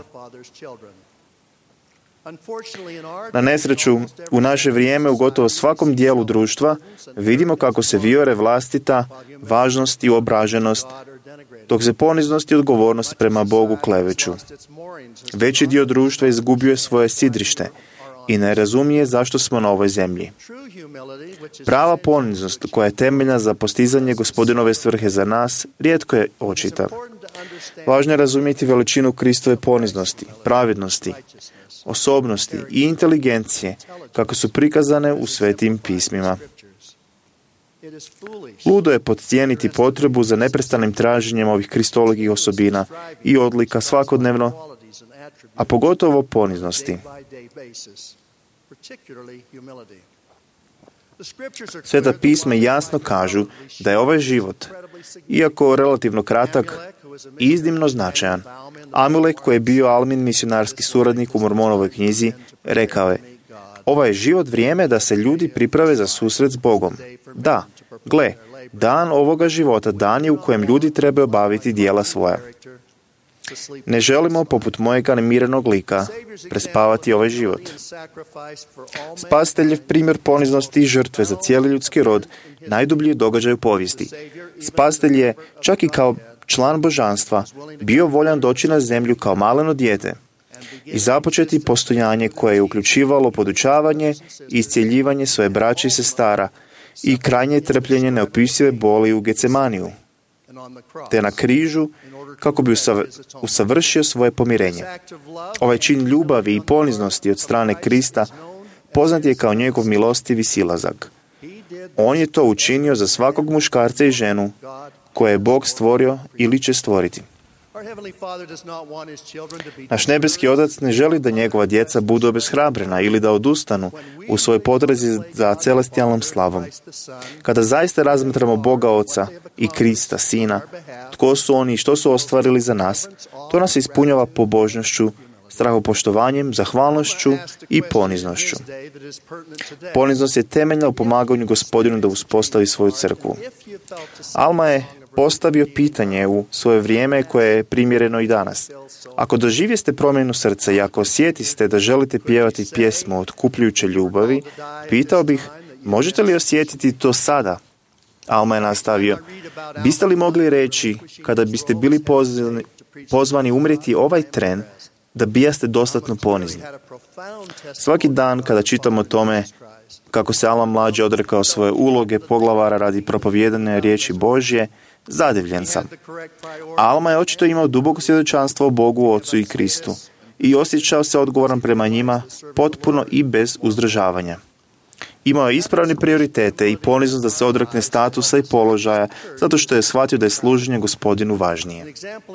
Na nesreću, u naše vrijeme u gotovo svakom dijelu društva vidimo kako se vijore vlastita važnost i obraženost, dok se poniznost i odgovornost prema Bogu kleveću. Veći dio društva izgubio svoje sidrište i ne razumije zašto smo na ovoj zemlji. Prava poniznost koja je temeljna za postizanje Gospodinove svrhe za nas rijetko je očita. Važno je razumjeti veličinu Kristove poniznosti, pravednosti, osobnosti i inteligencije kako su prikazane u svetim pismima. Ludo je podcijeniti potrebu za neprestanim traženjem ovih kristolovih osobina i odlika svakodnevno, a pogotovo poniznosti. Sveta pisma jasno kažu da je ovaj život, iako relativno kratak, iznimno značajan. Amulek, koji je bio Almin misionarski suradnik u Mormonovoj knjizi, rekao je: ovaj je život vrijeme da se ljudi priprave za susret s Bogom. Da, gle, dan ovoga života dan je u kojem ljudi trebaju obaviti djela svoja. Ne želimo, poput mojeg animiranog lika, prespavati ovaj život. Spasiteljev primjer poniznosti i žrtve za cijeli ljudski rod najdublji događaj u povijesti. Spasitelj je, čak i kao član božanstva, bio voljan doći na zemlju kao maleno dijete i započeti postojanje koje je uključivalo podučavanje i iscjeljivanje svoje braće i sestara i krajnje trpljenje neopisive boli u Gecemaniju, te na križu kako bi usavršio svoje pomirenje. Ovaj čin ljubavi i poniznosti od strane Krista poznat je kao njegov milostivi silazak. On je to učinio za svakog muškarca i ženu koje je Bog stvorio ili će stvoriti. Naš nebeski Otac ne želi da njegova djeca budu obeshrabrena ili da odustanu u svojoj potrazi za celestijalnom slavom. Kada zaista razmatramo Boga Oca i Krista, Sina, tko su oni i što su ostvarili za nas, to nas ispunjava pobožnošću, strahopoštovanjem, zahvalnošću i poniznošću. Poniznost je temeljna u pomaganju Gospodinu da uspostavi svoju crkvu. Alma je postavio pitanje u svoje vrijeme koje je primjereno i danas. Ako doživjeste promjenu srca i ako osjetiste da želite pjevati pjesmu otkupljujuće ljubavi, pitao bih, možete li osjetiti to sada? Alma je nastavio, biste li mogli reći, kada biste bili pozvani umrijeti ovaj tren, da bijaste dostatno ponizni? Svaki dan kada čitamo o tome kako se Alma mlađi odrekao svoje uloge poglavara radi propovijedane riječi Božje, zadivljen sam. Alma je očito imao duboko svjedočanstvo o Bogu, Ocu i Kristu i osjećao se odgovoran prema njima potpuno i bez uzdržavanja. Imao je ispravne prioritete i poniznost da se odrekne statusa i položaja zato što je shvatio da je služenje Gospodinu važnije.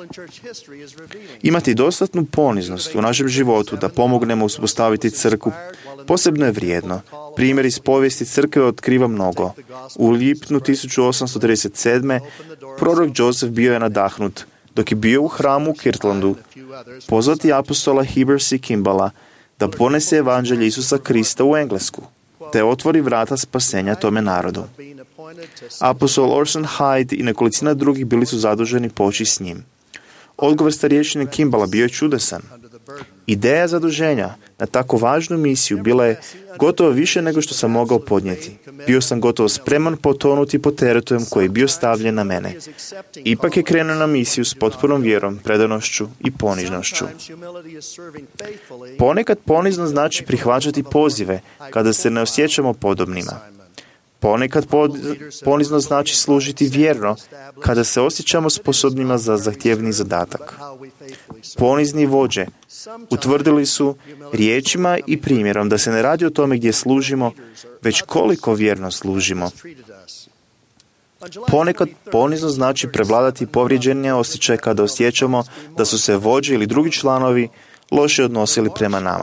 Imati dostatnu poniznost u našem životu da pomognemo uspostaviti crkvu posebno je vrijedno. Primjer iz povijesti crkve otkriva mnogo. U lipnju 1837. prorok Joseph bio je nadahnut dok je bio u hramu u Kirtlandu pozvati apostola Hebersa i Kimballa da ponese evanđelje Isusa Krista u Englesku te otvori vrata spasenja tome narodu. Apostol Orson Hyde i nekolicina drugih bili su zaduženi poći s njim. Odgovor starješine Kimballa bio je čudesan. Ideja zaduženja na tako važnu misiju bila je gotovo više nego što sam mogao podnijeti. Bio sam gotovo spreman potonuti pod teretom koji je bio stavljen na mene. Ipak je krenuo na misiju s potpunom vjerom, predanošću i ponižnošću. Ponekad ponizno znači prihvaćati pozive kada se ne osjećamo podobnima. Ponekad ponizno znači služiti vjerno kada se osjećamo sposobnima za zahtjevni zadatak. Ponizni vođe utvrdili su riječima i primjerom da se ne radi o tome gdje služimo, već koliko vjerno služimo. Ponekad ponizno znači prevladati povrijeđene osjećaje kada osjećamo da su se vođe ili drugi članovi loše odnosili prema nama.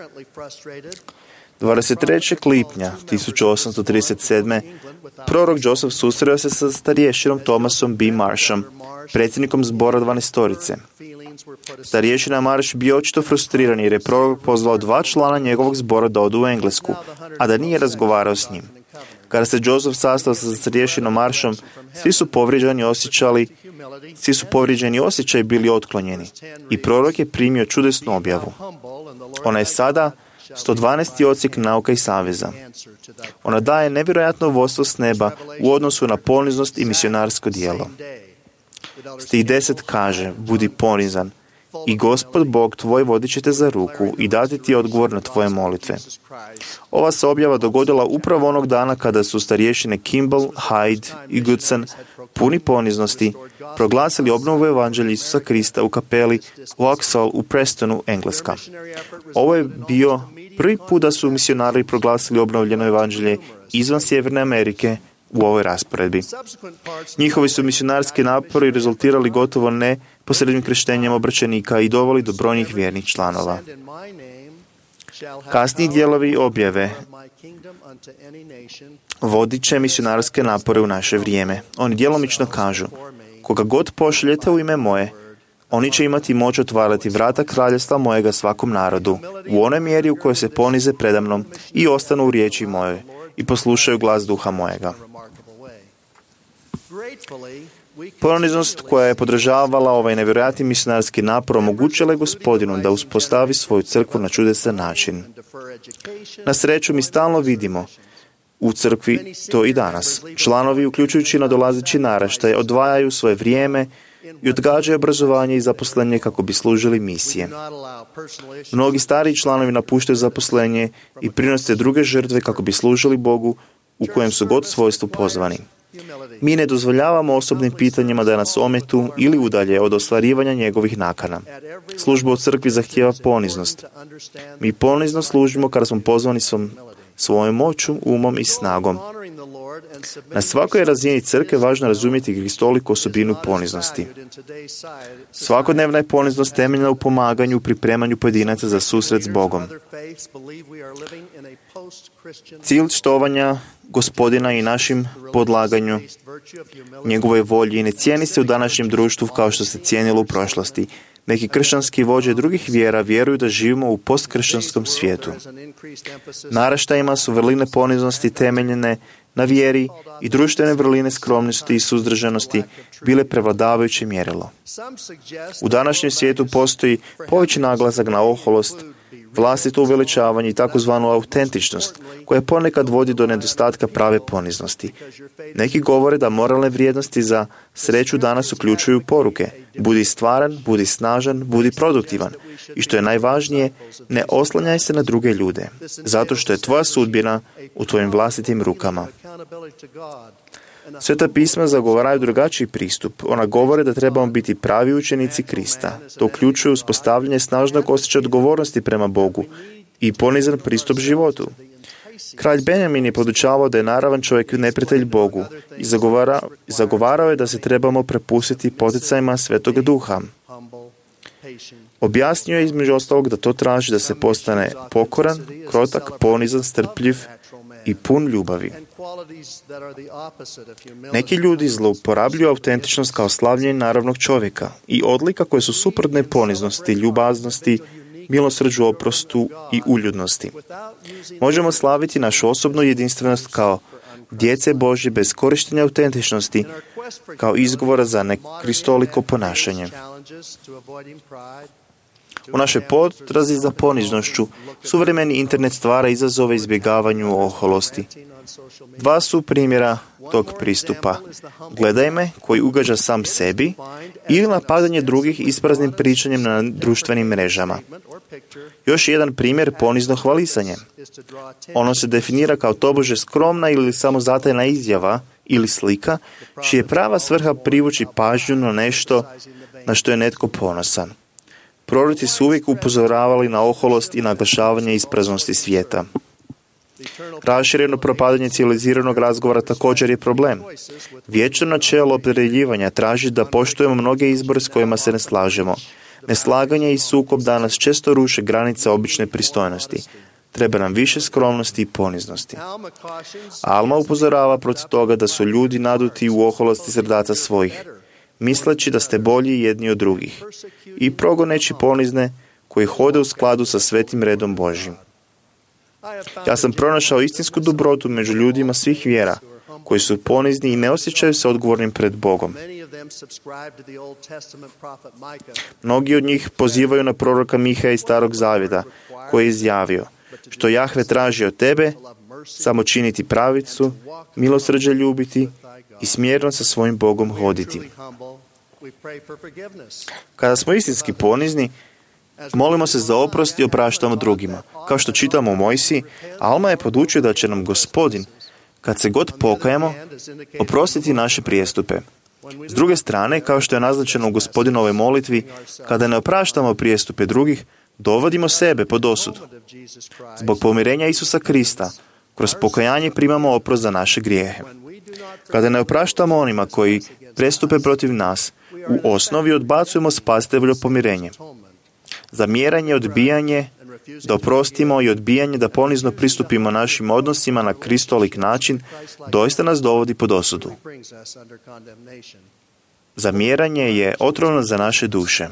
23. lipnja 1837. prorok Joseph susreo se sa starješinom Thomasom B. Marshom, predsjednikom zbora 12-torice. Starješina Marsh bio očito frustriran jer je prorok pozvao 2 člana njegovog zbora da odu u Englesku, a da nije razgovarao s njim. Kada se Joseph sastao sa starješinom Marshom, svi su povrijeđeni osjećaji bili otklonjeni i prorok je primio čudesnu objavu. Ona je sada 112. odsjek nauka i saveza. Ona daje nevjerojatno vodstvo s neba u odnosu na poniznost i misionarsko djelo. Stih 10 kaže, budi ponizan i Gospod Bog tvoj vodit će te za ruku i dati ti odgovor na tvoje molitve. Ova se objava dogodila upravo onog dana kada su starješine Kimball, Hyde i Goodson puni poniznosti proglasili obnovu evanđelja Isusa Krista u kapeli Vauxhall u Prestonu, Engleska. Ovo je bio prvi put da su misionari proglasili obnovljeno evanđelje izvan Sjeverne Amerike u ovoj rasporedbi. Njihovi su misionarski napori rezultirali gotovo neposrednim krštenjem obraćenika i doveli do brojnih vjernih članova. Kasniji dijelovi objave vodit će misionarske napore u naše vrijeme. Oni djelomično kažu, koga god pošaljete u ime moje, oni će imati moć otvarati vrata kraljevstva mojega svakom narodu, u onoj mjeri u kojoj se ponize predamnom i ostanu u riječi mojoj i poslušaju glas duha mojega. Poniznost koja je podržavala ovaj nevjerojatni misionarski napor omogućila je Gospodinu da uspostavi svoju crkvu na čudesan način. Na sreću mi stalno vidimo u crkvi to i danas. Članovi, uključujući nadolazeći naraštaj, odvajaju svoje vrijeme i odgađaju obrazovanje i zaposlenje kako bi služili misije. Mnogi stariji članovi napuštaju zaposlenje i prinose druge žrtve kako bi služili Bogu u kojem su god svojstvu pozvani. Mi ne dozvoljavamo osobnim pitanjima da nas ometu ili udalje od ostvarivanja njegovih nakana. Služba u crkvi zahtijeva poniznost. Mi ponizno služimo kada smo pozvani svojom moću, umom i snagom. Na svakoj razini crkve važno razumjeti kristoliku osobinu poniznosti. Svakodnevna je poniznost temeljna u pomaganju, u pripremanju pojedinaca za susret s Bogom. Cilj štovanja Gospodina i našim podlaganju njegovoj volji ne cijeni se u današnjem društvu kao što se cijenilo u prošlosti. Neki kršćanski vođe drugih vjera vjeruju da živimo u postkršćanskom svijetu. Naraštajima su vrline poniznosti temeljene na vjeri i društvene vrline skromnosti i suzdržanosti bile prevladavajuće mjerilo. U današnjem svijetu postoji poveći naglasak na oholost, vlastito uveličavanje i takozvanu autentičnost, koja ponekad vodi do nedostatka prave poniznosti. Neki govore da moralne vrijednosti za sreću danas uključuju poruke: budi stvaran, budi snažan, budi produktivan. I što je najvažnije, ne oslanjaj se na druge ljude, zato što je tvoja sudbina u tvojim vlastitim rukama. Sveta pisma zagovaraju drugačiji pristup. Ona govore da trebamo biti pravi učenici Krista. To uključuje uspostavljanje snažnog osjećaja odgovornosti prema Bogu i ponizan pristup životu. Kralj Benjamin je podučavao da je naravan čovjek neprijatelj Bogu i zagovarao je da se trebamo prepustiti poticajima Svetoga Duha. Objasnio je između ostalog da to traži da se postane pokoran, krotak, ponizan, strpljiv i pun ljubavi. Neki ljudi zlouporabljuju autentičnost kao slavljenje naravnog čovjeka i odlika koje su suprotne poniznosti, ljubaznosti, milosrđu, oprostu i uljudnosti. Možemo slaviti našu osobnu jedinstvenost kao djece Božje bez korištenja autentičnosti kao izgovora za nekristoliko ponašanje. U našoj potrazi za poniznošću suvremeni internet stvara izazove izbjegavanju oholosti. Dva su primjera tog pristupa: gledaj me, koji ugađa sam sebi, ili napadanje drugih ispraznim pričanjem na društvenim mrežama. Još jedan primjer, ponizno hvalisanje. Ono se definira kao tobože skromna ili samozatajna izjava ili slika, čija je prava svrha privući pažnju na nešto na što je netko ponosan. Proroci su uvijek upozoravali na oholost i naglašavanje ispraznosti svijeta. Rašireno propadanje civiliziranog razgovora također je problem. Vječno načelo opredjeljivanja traži da poštujemo mnoge izbore s kojima se ne slažemo. Neslaganje i sukob danas često ruše granice obične pristojnosti. Treba nam više skromnosti i poniznosti. Alma upozorava protiv toga da su ljudi naduti u oholosti srdaca svojih, misleći da ste bolji jedni od drugih, i progoneći ponizne koji hode u skladu sa svetim redom Božjim. Ja sam pronašao istinsku dobrotu među ljudima svih vjera, koji su ponizni i ne osjećaju se odgovornim pred Bogom. Mnogi od njih pozivaju na proroka Mihaja iz Starog Zavjeta, koji je izjavio: što Jahve traži od tebe, samo činiti pravicu, milosrđe ljubiti i smjerno sa svojim Bogom hoditi. Kada smo istinski ponizni, molimo se za oprost i opraštamo drugima. Kao što čitamo u Mojsiji, Alma je podučio da će nam Gospodin, kad se god pokajemo, oprostiti naše prijestupe. S druge strane, kao što je naznačeno u Gospodinovoj molitvi, kada ne opraštamo prijestupe drugih, dovodimo sebe pod osud. Zbog pomirenja Isusa Krista, kroz pokajanje primamo oprost za naše grijehe. Kada ne opraštamo onima koji prestupe protiv nas, u osnovi odbacujemo spasiteljovo pomirenje. Zamjeranje, odbijanje, da oprostimo i odbijanje da ponizno pristupimo našim odnosima na kristolik način, doista nas dovodi pod osudu. Zamjeranje je otrovno za naše duše.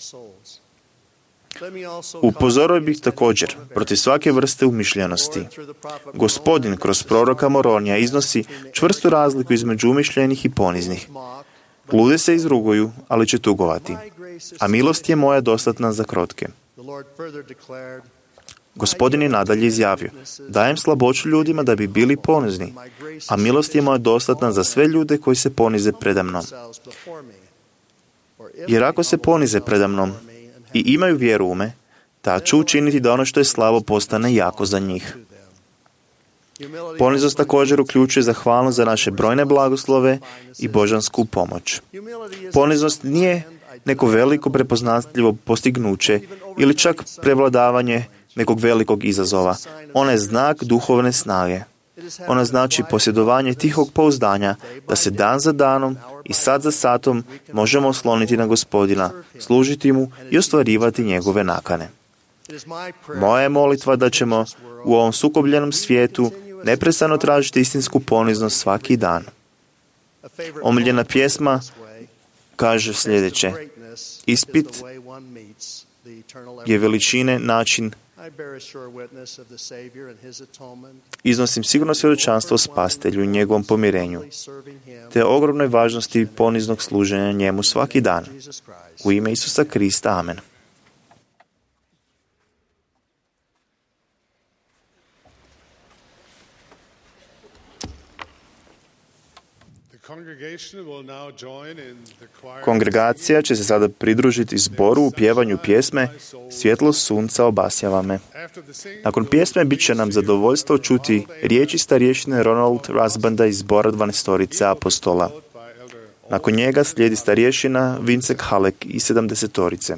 Upozorio bih također protiv svake vrste umišljenosti. Gospodin kroz proroka Moronija iznosi čvrstu razliku između umišljenih i poniznih. Lude se izruguju, ali će tugovati, a milost je moja dostatna za krotke. Gospodin je nadalje izjavio, dajem slaboću ljudima da bi bili ponizni, a milost je moja dostatna za sve ljude koji se ponize predamnom. Jer ako se ponize predamnom i imaju vjeru u me, ta ću učiniti da ono što je slabo postane jako za njih. Poniznost također uključuje zahvalnost za naše brojne blagoslove i božansku pomoć. Poniznost nije neko veliko prepoznatljivo postignuće ili čak prevladavanje nekog velikog izazova. Ona je znak duhovne snage. Ona znači posjedovanje tihog pouzdanja da se dan za danom i sat za satom možemo osloniti na Gospodina, služiti mu i ostvarivati njegove nakane. Moja je molitva da ćemo u ovom sukobljenom svijetu neprestano tražiti istinsku poniznost svaki dan. Omiljena pjesma kaže sljedeće: ispit je veličine način. Iznosim sigurno svjedočanstvo o Spasitelju i njegovom pomirenju, te ogromnoj važnosti poniznog služenja njemu svaki dan. U ime Isusa Krista, amen. Kongregacija će se sada pridružiti zboru u pjevanju pjesme Svjetlo sunca obasjava me. Nakon pjesme bit će nam zadovoljstvo čuti riječi starješine Ronald Rasbanda iz zbora 12 apostola. Nakon njega slijedi starješina Vincek Halek iz 70.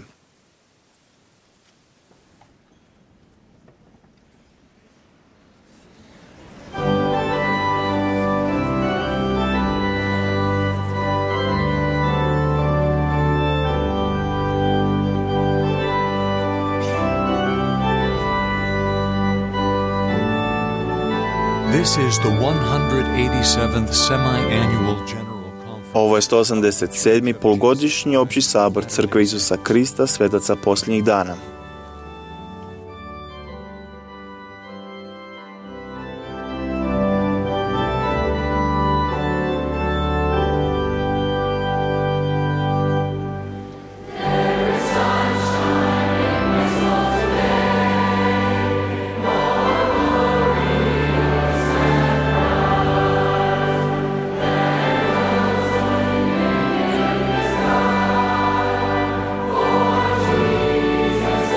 This is the 187th semi-annual general conference. Ovo je 187. polugodišnji opći sabor Crkve Isusa Krista svetaca posljednjih dana. Jesus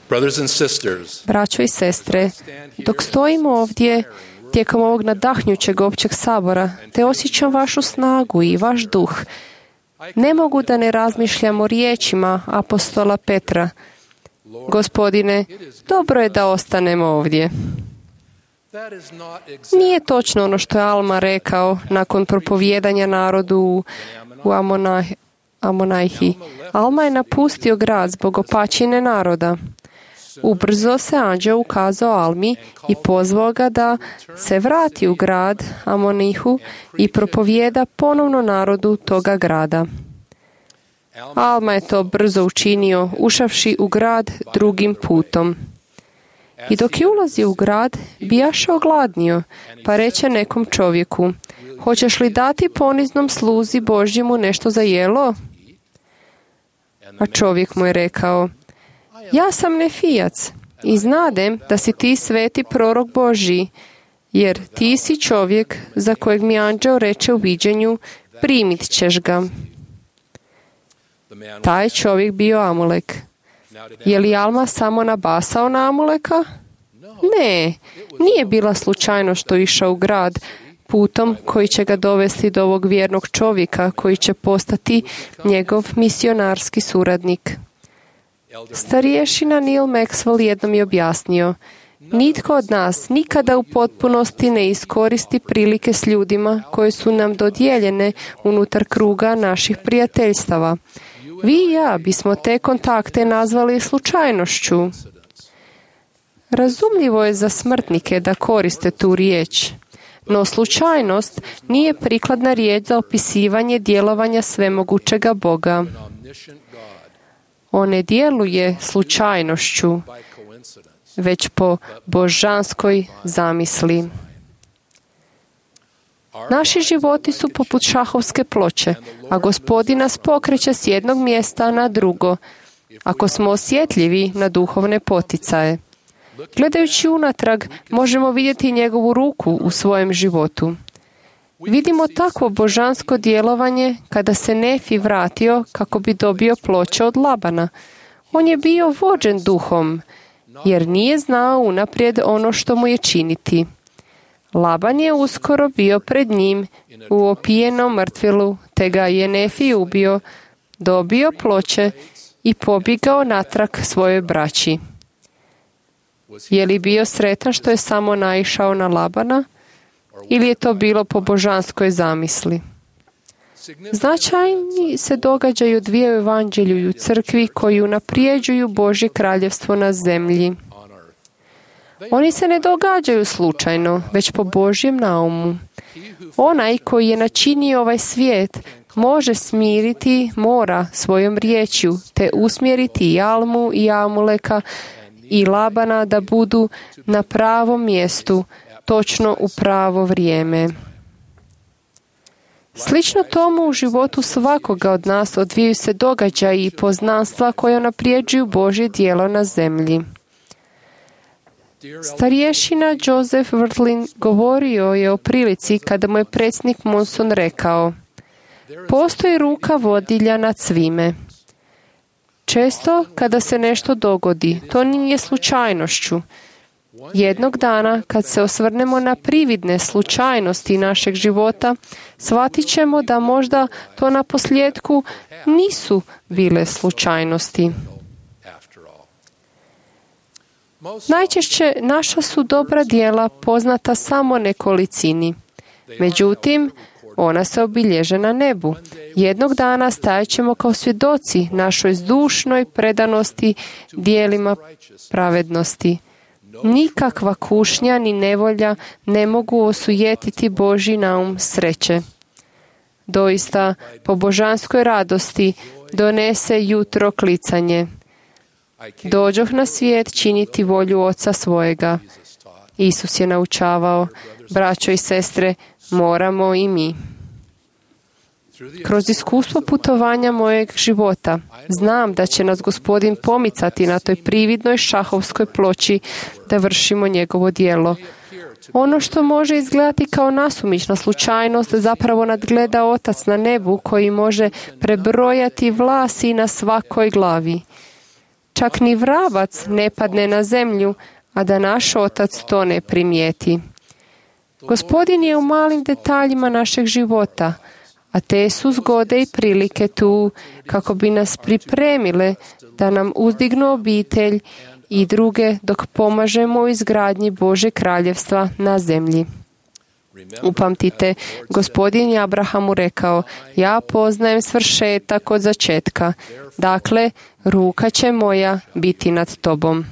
Brothers and sisters, Braćo i sestre, dok stojimo ovdje tijekom ovog nadahnjućeg općeg sabora, te osjećam vašu snagu i vaš duh, ne mogu da ne razmišljam o riječima apostola Petra. Gospodine, dobro je da ostanemo ovdje. Nije točno ono što je Alma rekao nakon propovijedanja narodu u Amonajhi. Alma je napustio grad zbog opačine naroda. Ubrzo se anđeo ukazao Almi i pozvao ga da se vrati u grad Amonihu i propovijeda ponovno narodu toga grada. Alma je to brzo učinio, ušavši u grad drugim putom. I dok je ulazio u grad, bijaše ogladnio, pa reče nekom čovjeku: hoćeš li dati poniznom sluzi Božjemu nešto za jelo? A čovjek mu je rekao: ja sam Nefijac i znadem da si ti sveti prorok Božji, jer ti si čovjek za kojeg mi anđeo reče u viđenju: primit ćeš ga. Taj čovjek bio Amulek. Je li Alma samo nabasao na Amuleka? Ne, nije bila slučajno što išao u grad putom koji će ga dovesti do ovog vjernog čovjeka koji će postati njegov misionarski suradnik. Starješina Neil Maxwell jednom je objasnio: nitko od nas nikada u potpunosti ne iskoristi prilike s ljudima koje su nam dodijeljene unutar kruga naših prijateljstava. Vi i ja bismo te kontakte nazvali slučajnošću. Razumljivo je za smrtnike da koriste tu riječ, no slučajnost nije prikladna riječ za opisivanje djelovanja svemogućega Boga. On ne djeluje slučajnošću, već po božanskoj zamisli. Naši životi su poput šahovske ploče, a Gospodin nas pokreće s jednog mjesta na drugo, ako smo osjetljivi na duhovne poticaje. Gledajući unatrag, možemo vidjeti njegovu ruku u svojem životu. Vidimo takvo božansko djelovanje kada se Nefi vratio kako bi dobio ploče od Labana. On je bio vođen duhom, jer nije znao unaprijed ono što mu je činiti. Laban je uskoro bio pred njim u opijenom mrtvilu, te ga je Nefi ubio, dobio ploče i pobjegao natrag svojoj braći. Je li bio sretan što je samo naišao na Labana, ili je to bilo po božanskoj zamisli? Značajni se događaju odvijaju u evanđelju i u crkvi koji unaprijeđuju Božje kraljevstvo na zemlji. Oni se ne događaju slučajno, već po Božjem naumu. Onaj koji je načinio ovaj svijet može smiriti mora svojom riječju, te usmjeriti i Almu i Amuleka i Labana da budu na pravom mjestu, točno u pravo vrijeme. Slično tomu u životu svakoga od nas odvijaju se događaji i poznanstva koje unaprijeđuju Božje djelo na zemlji. Starješina Joseph Wirthlin govorio je o prilici kada mu je predsjednik Monson rekao: postoji ruka vodilja nad svime. Često kada se nešto dogodi, to nije slučajnošću. Jednog dana, kad se osvrnemo na prividne slučajnosti našeg života, shvatit ćemo da možda to na posljedku nisu bile slučajnosti. Najčešće naša su dobra djela poznata samo nekolicini. Međutim, ona se obilježe na nebu. Jednog dana stajećemo kao svjedoci našoj zdušnoj predanosti djelima pravednosti. Nikakva kušnja ni nevolja ne mogu osujetiti Božji naum sreće. Doista, po božanskoj radosti donese jutro klicanje. Dođoh na svijet činiti volju Oca svojega. Isus je naučavao: braćo i sestre, moramo i mi. Kroz iskustvo putovanja mojeg života znam da će nas Gospodin pomicati na toj prividnoj šahovskoj ploči da vršimo njegovo djelo. Ono što može izgledati kao nasumična slučajnost zapravo nadgleda Otac na nebu koji može prebrojati vlasi na svakoj glavi. čak ni vrabac ne padne na zemlju, a da naš Otac to ne primijeti. Gospodin je u malim detaljima našeg života, a te su zgode i prilike tu kako bi nas pripremile da nam uzdignu obitelj i druge dok pomažemo u izgradnji Božeg kraljevstva na zemlji. Upamtite, Gospodin je Abrahamu rekao, ja poznajem svršetak od začetka, dakle, ruka će moja biti nad tobom.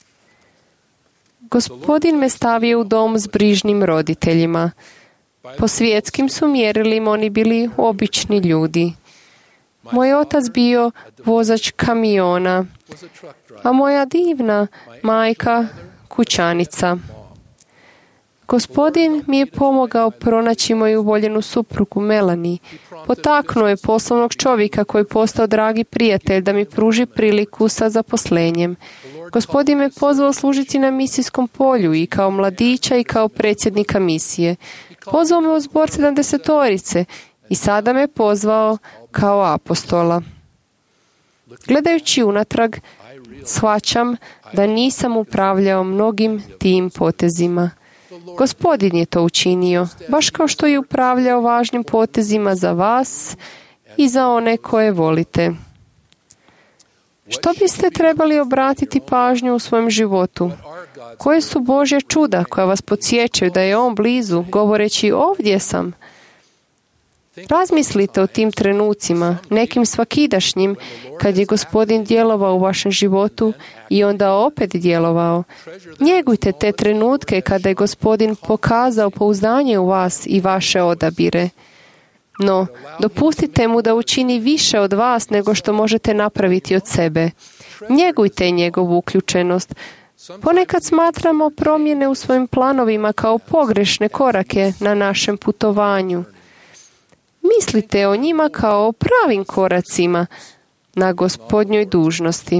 Gospodin me stavio u dom s brižnim roditeljima. Po svjetskim su mjerilima oni bili obični ljudi. Moj otac bio vozač kamiona, a moja divna majka kućanica. Gospodin mi je pomogao pronaći moju voljenu suprugu Melanie. Potaknuo je poslovnog čovjeka koji je postao dragi prijatelj da mi pruži priliku sa zaposlenjem. Gospodin me pozvao služiti na misijskom polju i kao mladića i kao predsjednika misije. Pozvao me u zbor 70-orice i sada me pozvao kao apostola. Gledajući unatrag, shvaćam da nisam upravljao mnogim tim potezima. Gospodin je to učinio, baš kao što je upravljao važnim potezima za vas i za one koje volite. Što biste trebali obratiti pažnju u svojem životu? Koje su Božja čuda koja vas podsjećaju da je On blizu, govoreći ovdje sam? Razmislite o tim trenucima, nekim svakidašnjim, kad je Gospodin djelovao u vašem životu i onda opet djelovao. Njegujte te trenutke kada je Gospodin pokazao pouzdanje u vas i vaše odabire. No, dopustite mu da učini više od vas nego što možete napraviti od sebe. Njegujte njegovu uključenost. Ponekad smatramo promjene u svojim planovima kao pogrešne korake na našem putovanju. Mislite o njima kao o pravim koracima na Gospodnjoj dužnosti.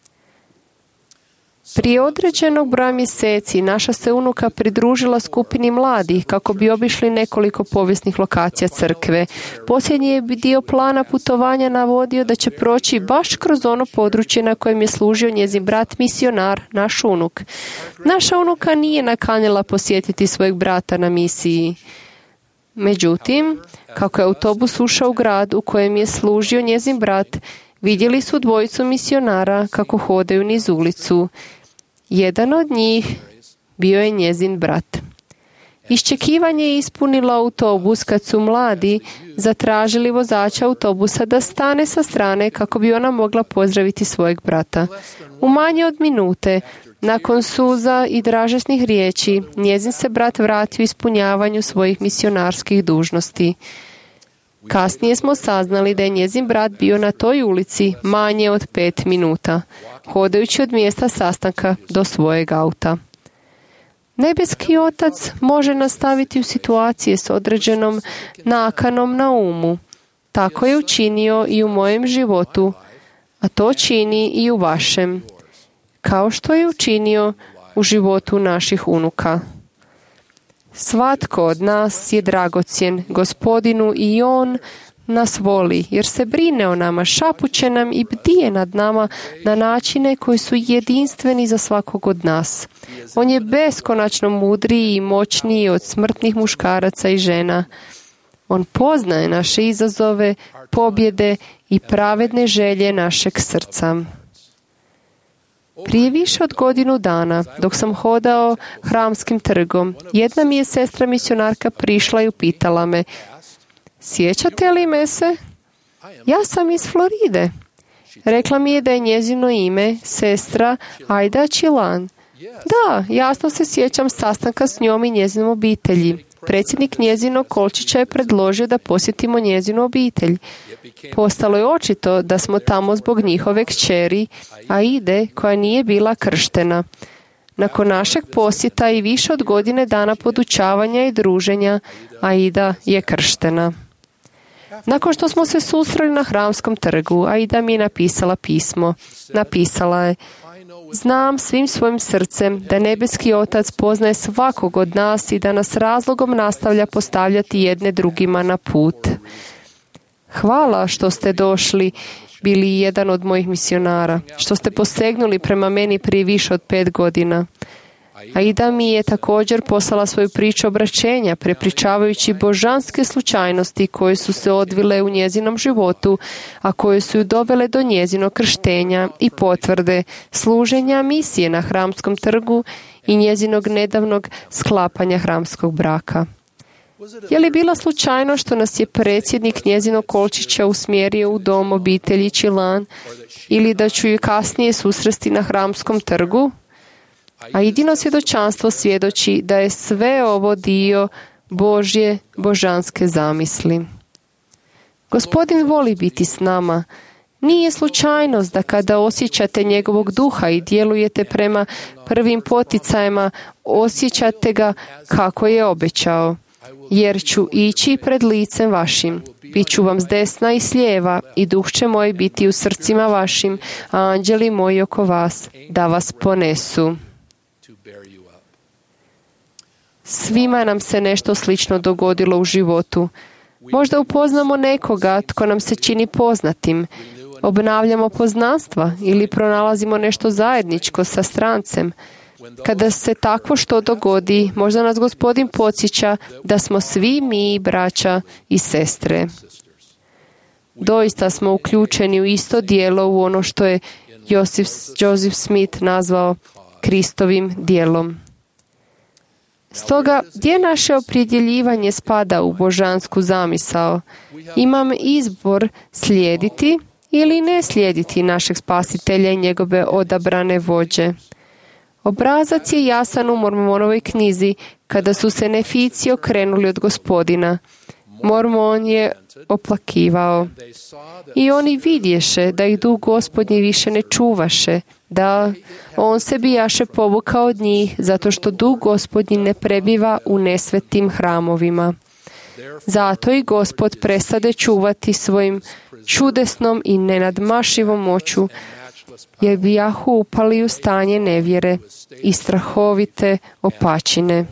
Prije određenog broja mjeseci naša se unuka pridružila skupini mladih kako bi obišli nekoliko povijesnih lokacija crkve. Posljednji je dio plana putovanja navodio da će proći baš kroz ono područje na kojem je služio njezin brat misionar, naš unuk. Naša unuka nije nakanila posjetiti svojeg brata na misiji. Međutim, kako je autobus ušao u grad u kojem je služio njezin brat, vidjeli su dvojicu misionara kako hodaju niz ulicu. Jedan od njih bio je njezin brat. Iščekivanje je ispunilo autobus kad su mladi zatražili vozača autobusa da stane sa strane kako bi ona mogla pozdraviti svojeg brata. U manje od minute, nakon suza i dražesnih riječi, njezin se brat vratio ispunjavanju svojih misionarskih dužnosti. Kasnije smo saznali da je njezin brat bio na toj ulici manje od 5 minuta, hodajući od mjesta sastanka do svojeg auta. Nebeski Otac može nastaviti u situacije s određenom nakanom na umu. Tako je učinio i u mojem životu, a to čini i u vašem, kao što je učinio u životu naših unuka. Svatko od nas je dragocjen Gospodinu i On nas voli, jer se brine o nama, šapuće nam i bdije nad nama na načine koji su jedinstveni za svakog od nas. On je beskonačno mudriji i moćniji od smrtnih muškaraca i žena. On poznaje naše izazove, pobjede i pravedne želje našeg srca. Prije više od godinu dana, dok sam hodao Hramskim trgom, jedna mi je sestra misionarka prišla i upitala me: sjećate li me se? Ja sam iz Floride. Rekla mi je da je njezino ime sestra Aida Chilan. Da, jasno se sjećam sastanka s njom i njezinom obitelji. Predsjednik njezinog kolčića je predložio da posjetimo njezinu obitelj. Postalo je očito da smo tamo zbog njihove kćeri, Aide, koja nije bila krštena. Nakon našeg posjeta i više od godine dana podučavanja i druženja, Aida je krštena. Nakon što smo se susreli na Hramskom trgu, Aida mi je napisala pismo. Napisala je: znam svim svojim srcem da Nebeski Otac poznaje svakog od nas i da nas razlogom nastavlja postavljati jedne drugima na put. Hvala što ste došli bili jedan od mojih misionara, što ste posegnuli prema meni prije više od 5 godina. Aida mi je također poslala svoju priču obraćenja, prepričavajući božanske slučajnosti koje su se odvile u njezinom životu, a koje su ju dovele do njezinog krštenja i potvrde služenja misije na Hramskom trgu i njezinog nedavnog sklapanja hramskog braka. Je li bila slučajno što nas je predsjednik njezinog kolčića usmjerio u dom obitelji Čilan ili da ću ju kasnije susresti na Hramskom trgu? A jedino svjedočanstvo svjedoči da je sve ovo dio Božje božanske zamisli. Gospodin voli biti s nama. Nije slučajnost da kada osjećate njegovog duha i djelujete prema prvim poticajima, osjećate ga kako je obećao. Jer ću ići pred licem vašim, bit ću vam s desna i s lijeva i duh će moj biti u srcima vašim, a anđeli moji oko vas, da vas ponesu. Svima nam se nešto slično dogodilo u životu. Možda upoznamo nekoga tko nam se čini poznatim, obnavljamo poznanstva ili pronalazimo nešto zajedničko sa strancem. Kada se takvo što dogodi, možda nas Gospodin podsjeća da smo svi mi braća i sestre. Doista smo uključeni u isto djelo, u ono što je Joseph Smith nazvao Kristovim djelom. Stoga, gdje naše opredjeljivanje spada u božansku zamisao? Imam izbor slijediti ili ne slijediti našeg spasitelja i njegove odabrane vođe. Obrazac je jasan u Mormonovoj knjizi kada su se Nefici okrenuli od Gospodina. Mormon je oplakivao. I oni vidješe da ih duh Gospodnji više ne čuvaše, da on se bijaše povukao od njih zato što duh Gospodnji ne prebiva u nesvetim hramovima. Zato i Gospod presade čuvati svojim čudesnom i nenadmašivom moću, jer bijahu upali u stanje nevjere i strahovite opačine.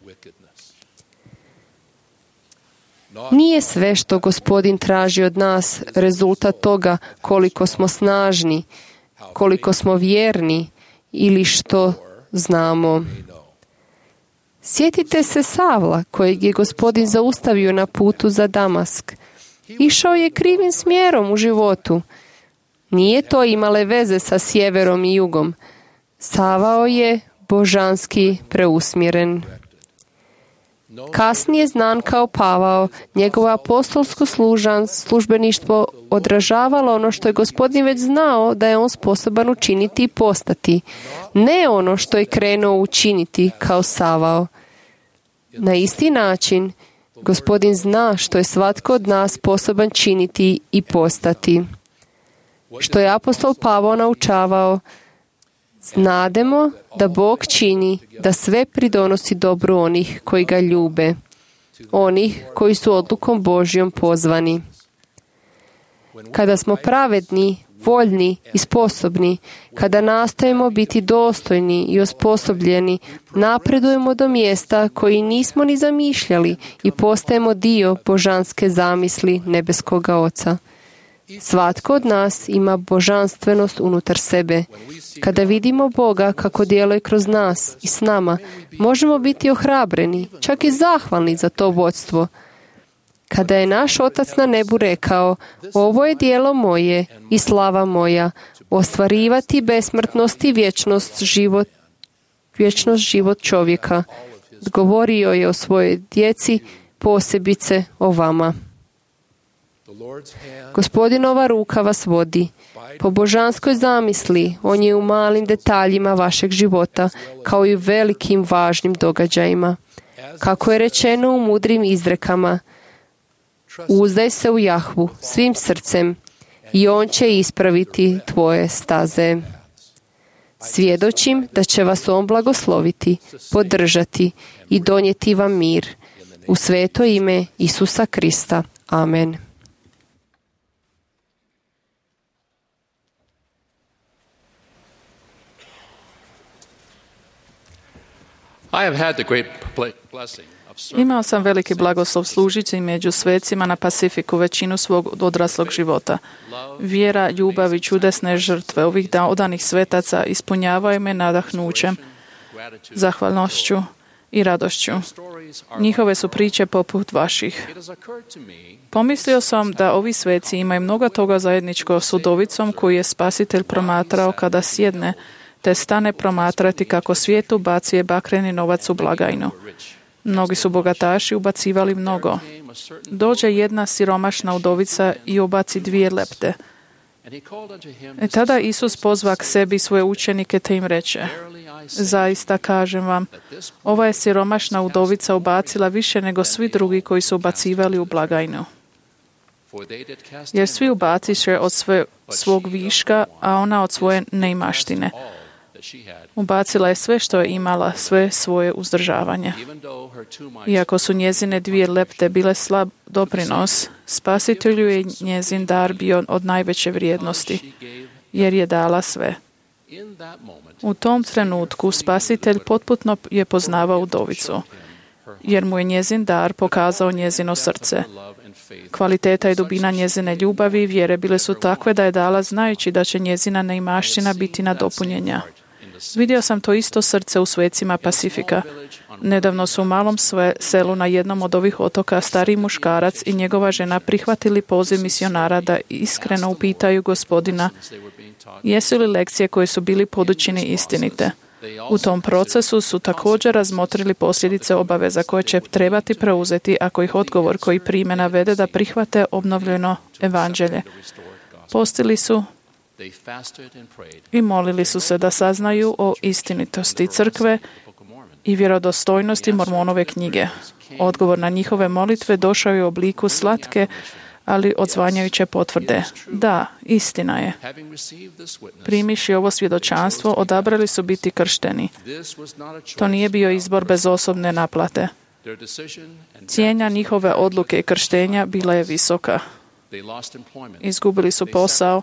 Nije sve što Gospodin traži od nas rezultat toga koliko smo snažni, koliko smo vjerni ili što znamo. Sjetite se Savla, kojeg je Gospodin zaustavio na putu za Damask. Išao je krivim smjerom u životu. Nije to imale veze sa sjeverom i jugom. Savao je božanski preusmjeren. Kasnije znan kao Pavao, njegovo apostolsko službeništvo odražavalo ono što je Gospodin već znao da je on sposoban učiniti i postati. Ne ono što je krenuo učiniti kao Savao. Na isti način, Gospodin zna što je svatko od nas sposoban činiti i postati. Što je apostol Pavao naučavao, znademo da Bog čini da sve pridonosi dobru onih koji ga ljube, onih koji su odlukom Božjom pozvani. Kada smo pravedni, voljni i sposobni, kada nastojimo biti dostojni i osposobljeni, napredujemo do mjesta koji nismo ni zamišljali i postajemo dio božanske zamisli nebeskoga Oca. Svatko od nas ima božanstvenost unutar sebe. Kada vidimo Boga kako djeluje kroz nas i s nama, možemo biti ohrabreni, čak i zahvalni za to vodstvo. Kada je naš Otac na nebu rekao, ovo je djelo moje i slava moja, ostvarivati besmrtnost i vječnost život čovjeka. Govorio je o svojoj djeci, posebice o vama. Gospodinova ruka vas vodi. Po božanskoj zamisli, on je u malim detaljima vašeg života, kao i u velikim važnim događajima. Kako je rečeno u mudrim izrekama, uzdaj se u Jahvu svim srcem i on će ispraviti tvoje staze. Svjedočim da će vas on blagosloviti, podržati i donijeti vam mir. U sveto ime Isusa Krista. Amen. Imao sam veliki blagoslov služiti među svecima na Pacifiku većinu svog odraslog života. Vjera, ljubav i čudesne žrtve ovih odanih svetaca ispunjavaju me nadahnućem, zahvalnošću i radošću. Njihove su priče poput vaših. Pomislio sam da ovi sveci imaju mnogo toga zajedničko s udovicom koju je Spasitelj promatrao kada sjedne, te stane promatrati kako svijet ubacuje bakreni novac u blagajnu. Mnogi su bogataši ubacivali mnogo. Dođe jedna siromašna udovica i ubaci 2 lepte. Tada Isus pozva k sebi svoje učenike te im reče: zaista kažem vam, ova je siromašna udovica ubacila više nego svi drugi koji su ubacivali u blagajnu. Jer svi ubaciše od svog viška, a ona od svoje neimaštine. Ubacila je sve što je imala, sve svoje uzdržavanje. Iako su njezine 2 lepte bile slab doprinos, Spasitelju je njezin dar bio od najveće vrijednosti, jer je dala sve. U tom trenutku Spasitelj potpuno je poznavao udovicu, jer mu je njezin dar pokazao njezino srce. Kvaliteta i dubina njezine ljubavi i vjere bile su takve da je dala znajući da će njezina neimaština biti nadopunjenja. Vidio sam to isto srce u svecima Pacifika. Nedavno su u malom selu na jednom od ovih otoka stariji muškarac i njegova žena prihvatili poziv misionara da iskreno upitaju Gospodina jesu li lekcije koje su bili podučeni istinite. U tom procesu su također razmotrili posljedice obaveza koje će trebati preuzeti ako ih odgovor koji prime navede da prihvate obnovljeno evanđelje. Postili su i molili su se da saznaju o istinitosti crkve i vjerodostojnosti Mormonove knjige. Odgovor na njihove molitve došao je u obliku slatke, ali odzvanjajuće potvrde. Da, istina je. Primiši ovo svjedočanstvo, odabrali su biti kršteni. To nije bio izbor bez osobne naplate. Cijena njihove odluke i krštenja bila je visoka. Izgubili su posao,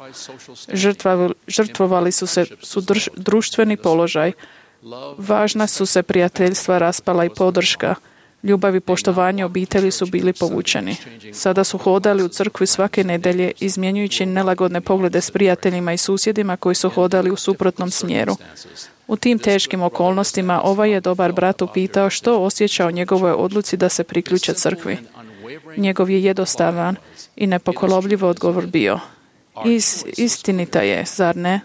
žrtvovali su društveni položaj, važna su se prijateljstva raspala i podrška, ljubav i poštovanje obitelji su bili povučeni. Sada su hodali u crkvi svake nedjelje, izmjenjujući nelagodne poglede s prijateljima i susjedima koji su hodali u suprotnom smjeru. U tim teškim okolnostima ovaj je dobar brat upitao što osjeća o njegovoj odluci da se priključe crkvi. Njegov je jednostavan i nepokolobljiv odgovor bio: istinita je, zar ne?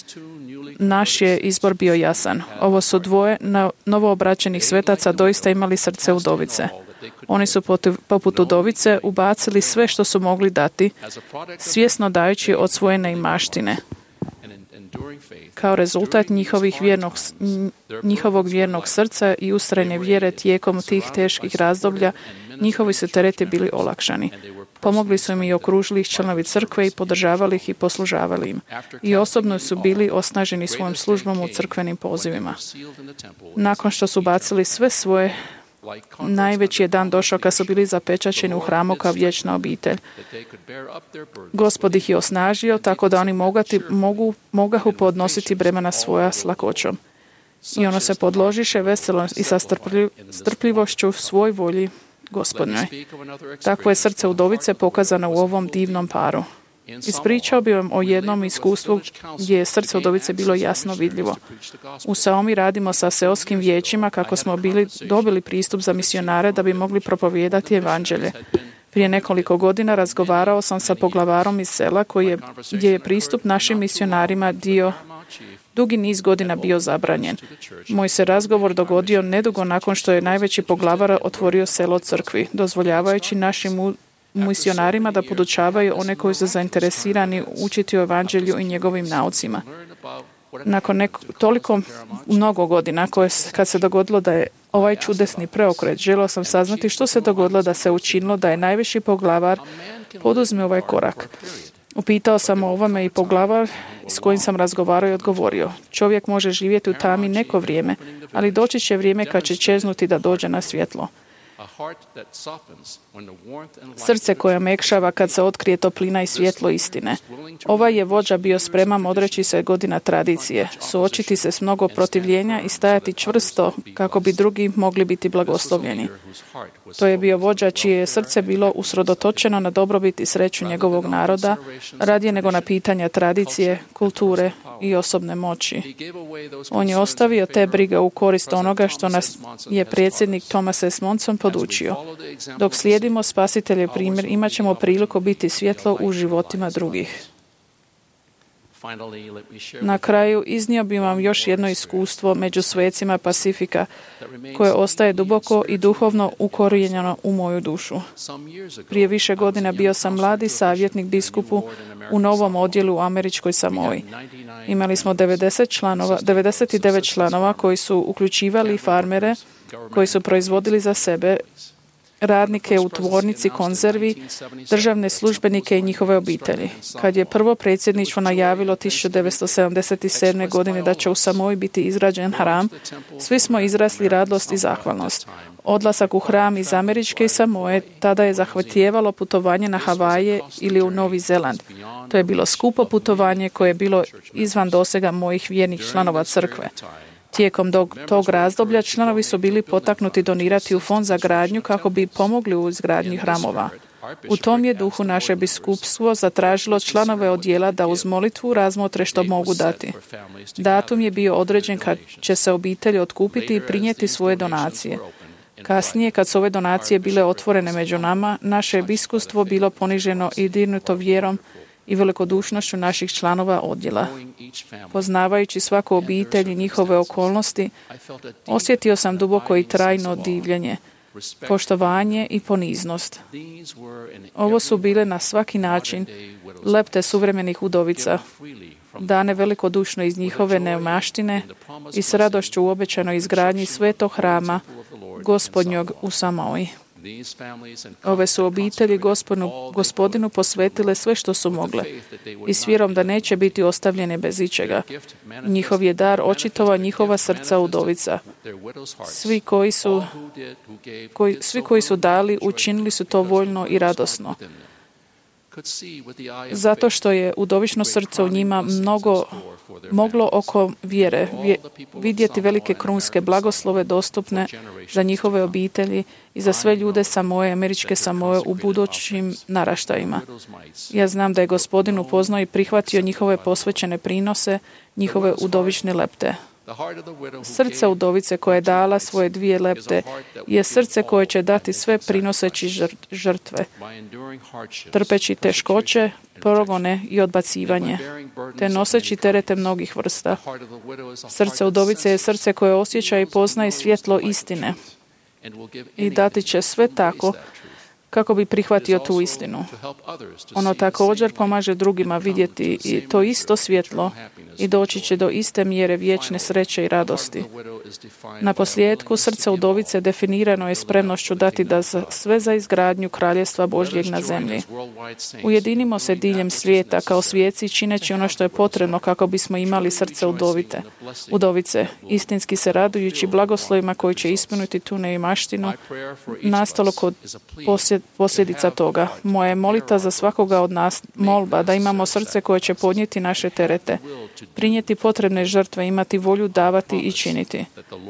Naš je izbor bio jasan. Ovo su 2 novoobraćenih svetaca doista imali srce udovice. Oni su poput udovice ubacili sve što su mogli dati, svjesno dajući od svoje neimaštine. Kao rezultat njihovog vjernog srca i ustrajne vjere tijekom tih teških razdoblja, njihovi su tereti bili olakšani. Pomogli su im i okružili ih članovi crkve i podržavali ih i poslužavali im. I osobno su bili osnaženi svojom službom u crkvenim pozivima. Nakon što su bacili sve svoje, najveći je dan došao kad su bili zapečaćeni u hramu kao vječna obitelj. Gospod ih je osnažio tako da oni mogahu podnositi bremena svoja s lakoćom. I ono se podložiše veselo i sa strpljivošću svoj volji Gospodnjoj. Takvo je srce udovice pokazano u ovom divnom paru. Ispričao bi vam o jednom iskustvu gdje je srce udovice bilo jasno vidljivo. U Saomi radimo sa seoskim vijećima kako smo dobili pristup za misionare da bi mogli propovijedati evanđelje. Prije nekoliko godina razgovarao sam sa poglavarom iz sela gdje je pristup našim misionarima dugi niz godina bio zabranjen. Moj se razgovor dogodio nedugo nakon što je najveći poglavar otvorio selo crkvi, dozvoljavajući našim misionarima da podučavaju one koji su zainteresirani učiti o evanđelju i njegovim naucima. Nakon toliko mnogo godina kad se dogodilo da je ovaj čudesni preokret, želio sam saznati što se dogodilo da se učinilo da je najviši poglavar poduzme ovaj korak. Upitao sam o ovome i poglavar s kojim sam razgovarao i odgovorio: čovjek može živjeti u tami neko vrijeme, ali doći će vrijeme kad će čeznuti da dođe na svjetlo. Srce koje mekšava kad se otkrije toplina i svjetlo istine. Ovaj je vođa bio spreman odreći se godina tradicije, suočiti se s mnogo protivljenja i stajati čvrsto kako bi drugi mogli biti blagoslovljeni. To je bio vođa čije je srce bilo usredotočeno na dobrobit i sreću njegovog naroda, radije nego na pitanja tradicije, kulture i osobne moći. On je ostavio te brige u korist onoga što nas je predsjednik Thomas S. Monson podučio. Dok slijedimo Spasiteljev primjer, imat ćemo priliku biti svjetlo u životima drugih. Na kraju iznio bi vam još jedno iskustvo među svecima Pacifika koje ostaje duboko i duhovno ukorijenjeno u moju dušu. Prije više godina bio sam mladi savjetnik biskupu u novom odjelu u Američkoj Samoji. Imali smo 99 članova koji su uključivali farmere koji su proizvodili za sebe, radnike u tvornici konzervi, državne službenike i njihove obitelji. Kad je prvo predsjedništvo najavilo 1977. godine da će u Samoji biti izgrađen hram, svi smo izrasli radost i zahvalnost. Odlasak u hram iz Američke Samoje tada je zahtijevalo putovanje na Havaje ili u Novi Zeland. To je bilo skupo putovanje koje je bilo izvan dosega mojih vjernih članova crkve. Tijekom tog razdoblja članovi su bili potaknuti donirati u fond za gradnju kako bi pomogli u izgradnji hramova. U tom je duhu naše biskupstvo zatražilo članove odjela da uz molitvu razmotre što mogu dati. Datum je bio određen kad će se obitelji otkupiti i prinijeti svoje donacije. Kasnije, kad su ove donacije bile otvorene među nama, naše biskupstvo bilo poniženo i dirnuto vjerom i velikodušnošću naših članova odjela. Poznavajući svaku obitelj i njihove okolnosti, osjetio sam duboko i trajno divljenje, poštovanje i poniznost. Ovo su bile na svaki način lepte suvremenih udovica, dane velikodušno iz njihove neimaštine i s radošću u obećanoj izgradnji svetog hrama Gospodnjog u Samoji. Ove su obitelji Gospodinu posvetile sve što su mogle i s vjerom da neće biti ostavljene bez ičega. Njihov je dar očitovao njihova srca udovica. Svi koji su dali, učinili su to voljno i radosno. Zato što je udovično srce u njima moglo oko vjere vidjeti velike krunske blagoslove dostupne za njihove obitelji i za sve ljude Samoje, Američke Samoje u budućim naraštajima. Ja znam da je Gospodin upoznao i prihvatio njihove posvećene prinose, njihove udovične lepte. Srce udovice koja je dala svoje 2 lepte je srce koje će dati sve prinoseći žrtve, trpeći teškoće, progone i odbacivanje, te noseći terete mnogih vrsta. Srce udovice je srce koje osjeća i poznaje svjetlo istine i dati će sve tako kako bi prihvatio tu istinu. Ono također pomaže drugima vidjeti i to isto svjetlo i doći će do iste mjere vječne sreće i radosti. Na posljedku, srce udovice definirano je spremnošću dati da sve za izgradnju Kraljevstva Božjeg na zemlji. Ujedinimo se diljem svijeta kao svijeci čineći ono što je potrebno kako bismo imali srce udovice, istinski se radujući blagoslovima koji će ispuniti tu neimaštinu nastalo kod posljedica toga. Moja je molita za svakoga od nas molba da imamo srce koje će podnijeti naše terete, prinijeti potrebne žrtve, imati volju davati i činiti.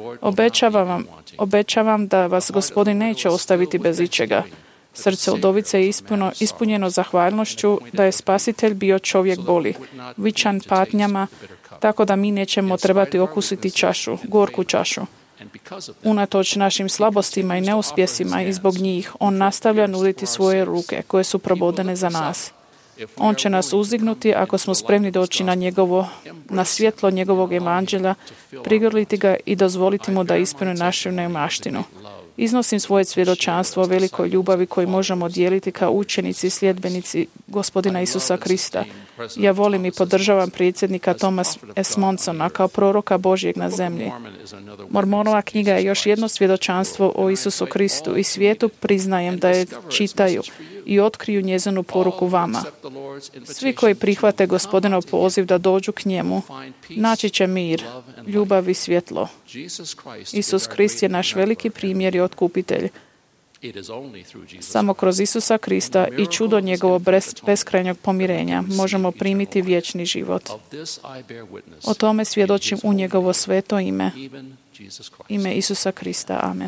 Obećavam da vas Gospodin neće ostaviti bez ičega. Srce udovice je ispunjeno zahvalnošću da je Spasitelj bio čovjek boli, vičan patnjama, tako da mi nećemo trebati okusiti gorku čašu. Unatoč našim slabostima i neuspjesima i zbog njih, on nastavlja nuditi svoje ruke koje su probodene za nas. On će nas uzdignuti ako smo spremni doći na svjetlo njegovog evanđelja, prigrliti ga i dozvoliti mu da ispuni našu neimaštinu. Iznosim svoje svjedočanstvo o velikoj ljubavi koju možemo dijeliti kao učenici i sljedbenici Gospodina Isusa Krista. Ja volim i podržavam predsjednika Thomas S. Monsona kao proroka Božjeg na zemlji. Mormonova knjiga je još jedno svjedočanstvo o Isusu Kristu i svijetu priznajem da je čitaju i otkriju njezinu poruku vama. Svi koji prihvate Gospodinov poziv da dođu k njemu, naći će mir, ljubav i svjetlo. Isus Krist je naš veliki primjer i otkupitelj. Samo kroz Isusa Krista i čudo njegovog beskrajnog pomirenja možemo primiti vječni život. O tome svjedočim u njegovo sveto ime, ime Isusa Krista. Amen.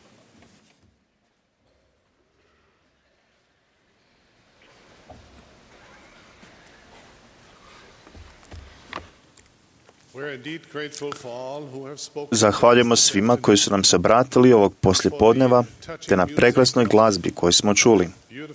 Zahvaljujemo svima koji su nam se obratili ovog poslijepodneva te na prekrasnoj glazbi koju smo čuli.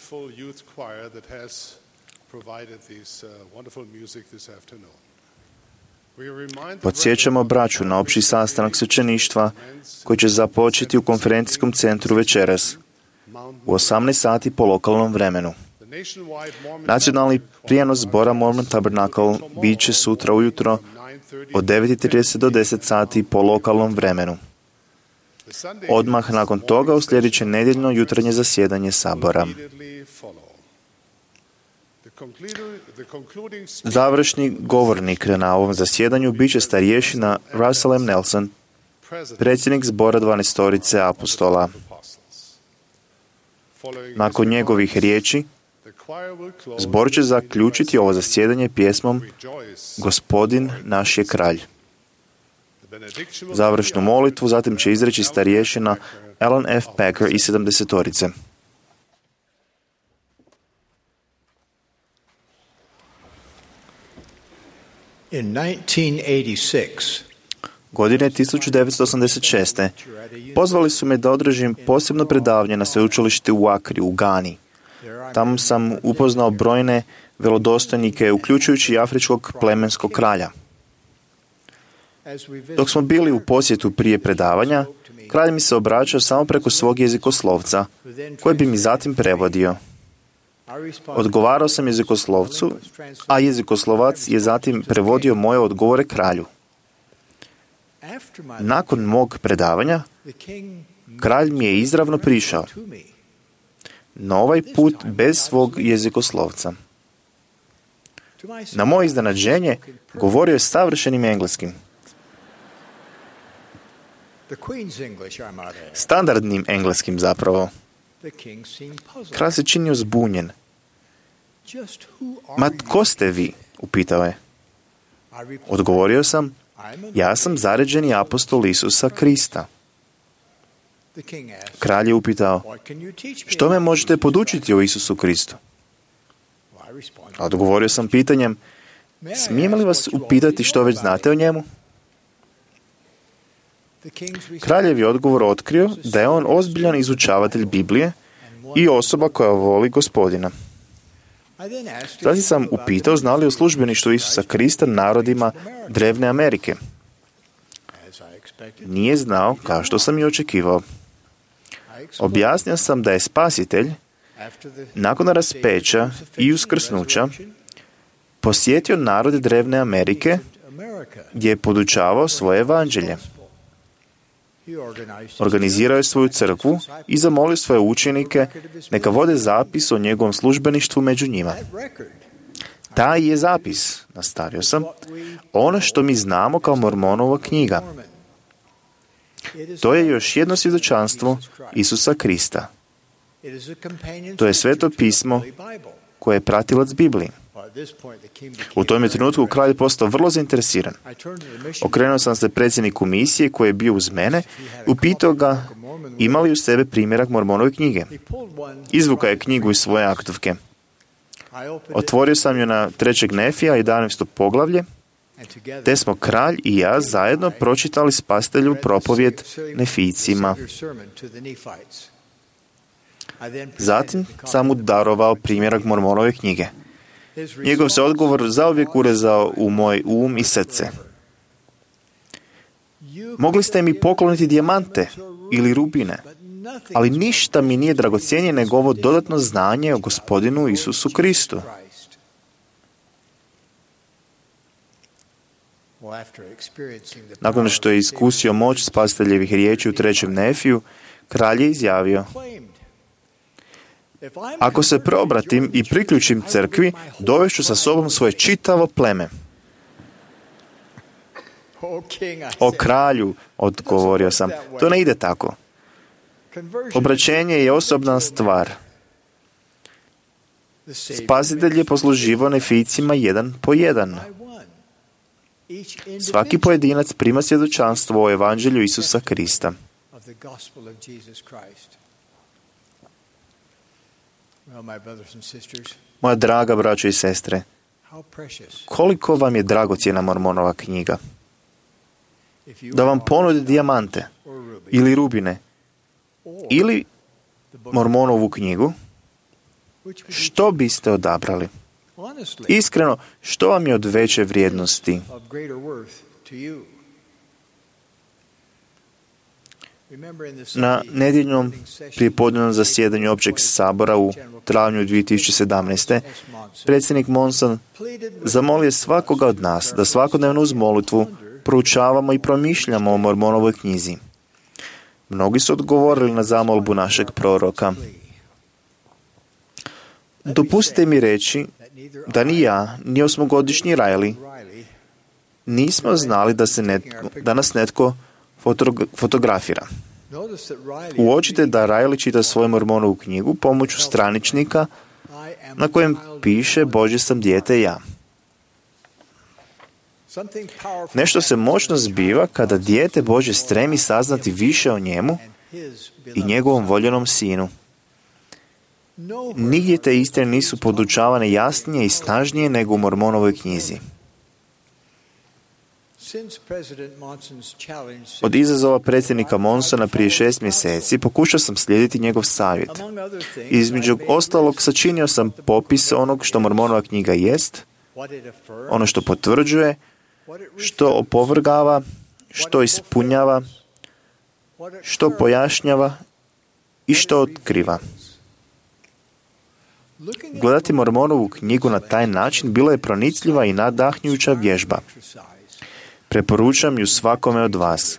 Podsjećamo braću na opći sastanak svećeništva koji će započeti u konferencijskom centru večeras u 18 sati po lokalnom vremenu. Nacionalni prijenos zbora Mormon Tabernacle bit će sutra ujutro od 9:30 do 10 sati po lokalnom vremenu. Odmah nakon toga uslijedit će nedjeljno jutarnje zasjedanje sabora. Završni govornik na ovom zasjedanju bit će starješina Russell M. Nelson, predsjednik zbora 12 apostola. Nakon njegovih riječi, zbor će zaključiti ovo zasjedanje pjesmom Gospodin naš je kralj. Završnu molitvu zatim će izreći starješina Alan F. Packer iz 70-orice. In 1986, Godine 1986. pozvali su me da održim posebno predavanje na sveučilištu u Akri u Gani. Tamo sam upoznao brojne velodostojnike, uključujući i afričkog plemenskog kralja. Dok smo bili u posjetu prije predavanja, kralj mi se obraćao samo preko svog jezikoslovca, koji bi mi zatim prevodio. Odgovarao sam jezikoslovcu, a jezikoslovac je zatim prevodio moje odgovore kralju. Nakon mog predavanja, kralj mi je izravno prišao, no ovaj put bez svog jezikoslovca. Na moje iznenađenje, govorio je savršenim engleskim. Standardnim engleskim zapravo. Kralj se činio zbunjen. Ma tko ste vi? Upitao je. Odgovorio sam, ja sam zaređeni apostol Isusa Krista. Kralj je upitao, što me možete podučiti o Isusu Kristu? Odgovorio sam pitanjem, smijem li vas upitati što već znate o njemu? Kraljev je odgovor otkrio da je on ozbiljan izučavatelj Biblije i osoba koja voli Gospodina. Zatim sam upitao zna li o službeništvu Isusa Krista narodima drevne Amerike. Nije znao, kao što sam i očekivao. Objasnio sam da je Spasitelj, nakon raspeća i uskrsnuća, posjetio narode drevne Amerike gdje je podučavao svoje evanđelje. Organizirao je svoju crkvu i zamolio svoje učenike neka vode zapis o njegovom službeništvu među njima. Taj je zapis, nastavio sam, ono što mi znamo kao Mormonova knjiga. To je još jedno svjedočanstvo Isusa Krista. To je sveto pismo koje je pratilac Bibliji. U tom je trenutku kralj postao vrlo zainteresiran. Okrenuo sam se predsjedniku misije koji je bio uz mene, upitao ga ima li u sebe primjerak Mormonove knjige. Izvukao je knjigu iz svoje aktovke. Otvorio sam ju na 3. Nefija, 11. poglavlje, te smo kralj i ja zajedno pročitali Spasitelju propovjed Nefijcima. Zatim sam mu darovao primjerak Mormonove knjige. Njegov se odgovor zauvijek urezao u moj um i srce. Mogli ste mi pokloniti dijamante ili rubine, ali ništa mi nije dragocjenije nego ovo dodatno znanje o Gospodinu Isusu Kristu. Nakon što je iskusio moć Spasiteljevih riječi u 3. Nefiju, kralj je izjavio: ako se preobratim i priključim crkvi, dovešću sa sobom svoje čitavo pleme. O kralju, odgovorio sam, to ne ide tako. Obraćenje je osobna stvar. Spasitelj je posluživao Nefijcima jedan po jedan. Svaki pojedinac prima svjedočanstvo o evanđelju Isusa Krista. Moja draga braćo i sestre, koliko vam je dragocjena Mormonova knjiga? Da vam ponude dijamante ili rubine ili Mormonovu knjigu, što biste odabrali? Iskreno, što vam je od veće vrijednosti? Na nedjeljnom prijepodnevnom zasjedanju Općeg sabora u travnju 2017. predsjednik Monson zamolio je svakoga od nas da svakodnevno uz molitvu proučavamo i promišljamo o Mormonovoj knjizi. Mnogi su odgovorili na zamolbu našeg proroka. Dopustite mi reći da ni ja, ni 8-godišnji Riley nismo znali da nas netko fotografira. Uočite da Riley čita svoju Mormonovu knjigu pomoću straničnika na kojem piše Božje sam dijete ja. Nešto se moćno zbiva kada dijete Božje stremi saznati više o njemu i njegovom voljenom sinu. Nigdje te istine nisu podučavane jasnije i snažnije nego u Mormonovoj knjizi. Od izazova predsjednika Monsona prije 6 mjeseci pokušao sam slijediti njegov savjet. Između ostalog sačinio sam popis onog što Mormonova knjiga jest, ono što potvrđuje, što opovrgava, što ispunjava, što pojašnjava i što otkriva. Gledati Mormonovu knjigu na taj način bila je pronicljiva i nadahnjujuća vježba. Preporučam ju svakome od vas.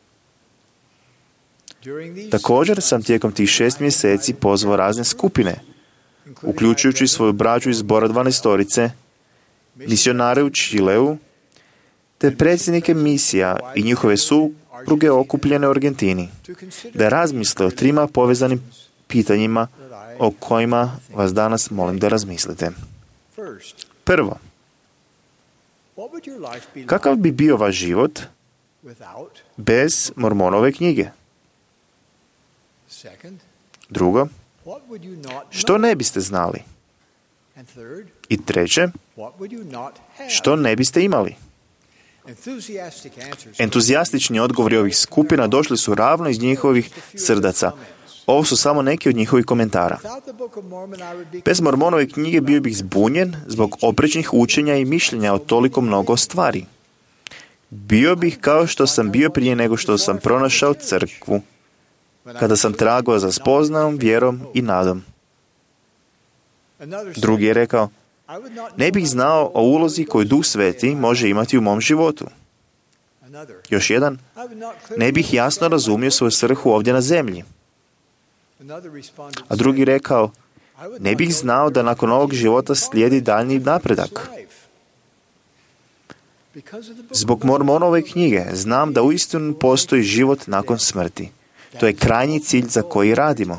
Također sam tijekom tih 6 mjeseci pozvao razne skupine, uključujući svoju braću iz Zbora 12-orice, misionare u Čileu, te predsjednike misija i njihove supruge okupljene u Argentini, da razmisle o 3 povezanim pitanjima o kojima vas danas molim da razmislite. Prvo, kakav bi bio vaš život bez Mormonove knjige? Drugo, što ne biste znali? I treće, što ne biste imali? Entuzijastični odgovori ovih skupina došli su ravno iz njihovih srdaca. Ovo su samo neki od njihovih komentara. Bez Mormonove knjige bio bih zbunjen zbog oprečnih učenja i mišljenja o toliko mnogo stvari. Bio bih kao što sam bio prije nego što sam pronašao crkvu, kada sam tragao za spoznajom, vjerom i nadom. Drugi je rekao, ne bih znao o ulozi koju Duh Sveti može imati u mom životu. Još jedan, ne bih jasno razumio svoju svrhu ovdje na zemlji. A drugi rekao, ne bih znao da nakon ovog života slijedi daljnji napredak. Zbog Mormonove knjige znam da uistinu postoji život nakon smrti. To je krajnji cilj za koji radimo.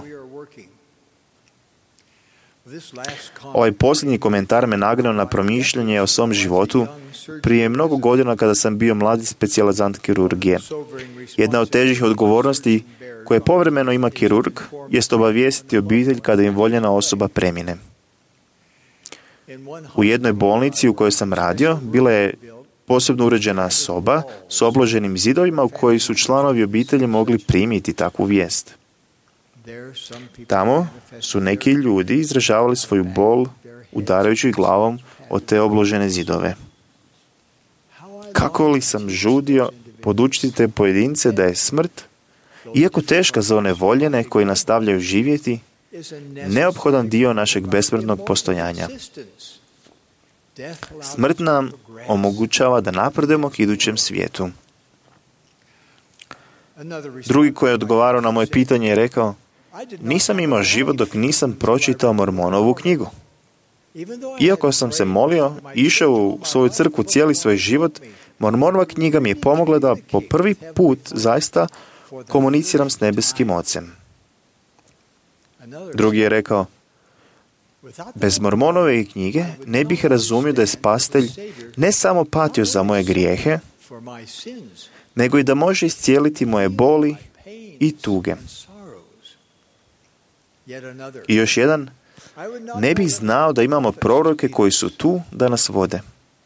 Ovaj posljednji komentar me nagnao na promišljanje o svom životu prije mnogo godina kada sam bio mladi specijalizant kirurgije. Jedna od težih odgovornosti koje povremeno ima kirurg jest obavijestiti obitelj kada im voljena osoba premine. U jednoj bolnici u kojoj sam radio bila je posebno uređena soba s obloženim zidovima u kojoj su članovi obitelji mogli primiti takvu vijest. Tamo su neki ljudi izražavali svoju bol udarajući glavom o te obložene zidove. Kako li sam žudio podučiti te pojedince da je smrt, iako teška za one voljene koji nastavljaju živjeti, neophodan dio našeg besmrtnog postojanja. Smrt nam omogućava da napredujemo k idućem svijetu. Drugi koji je odgovarao na moje pitanje je rekao, nisam imao život dok nisam pročitao Mormonovu knjigu. Iako sam se molio i išao u svoju crkvu cijeli svoj život, Mormonova knjiga mi je pomogla da po prvi put zaista komuniciram s nebeskim Ocem. Drugi je rekao, bez Mormonove knjige ne bih razumio da je spasitelj ne samo patio za moje grijehe, nego i da može iscijeliti moje boli i tuge. I još jedan, ne bih znao da imamo proroke koji su tu da nas vode.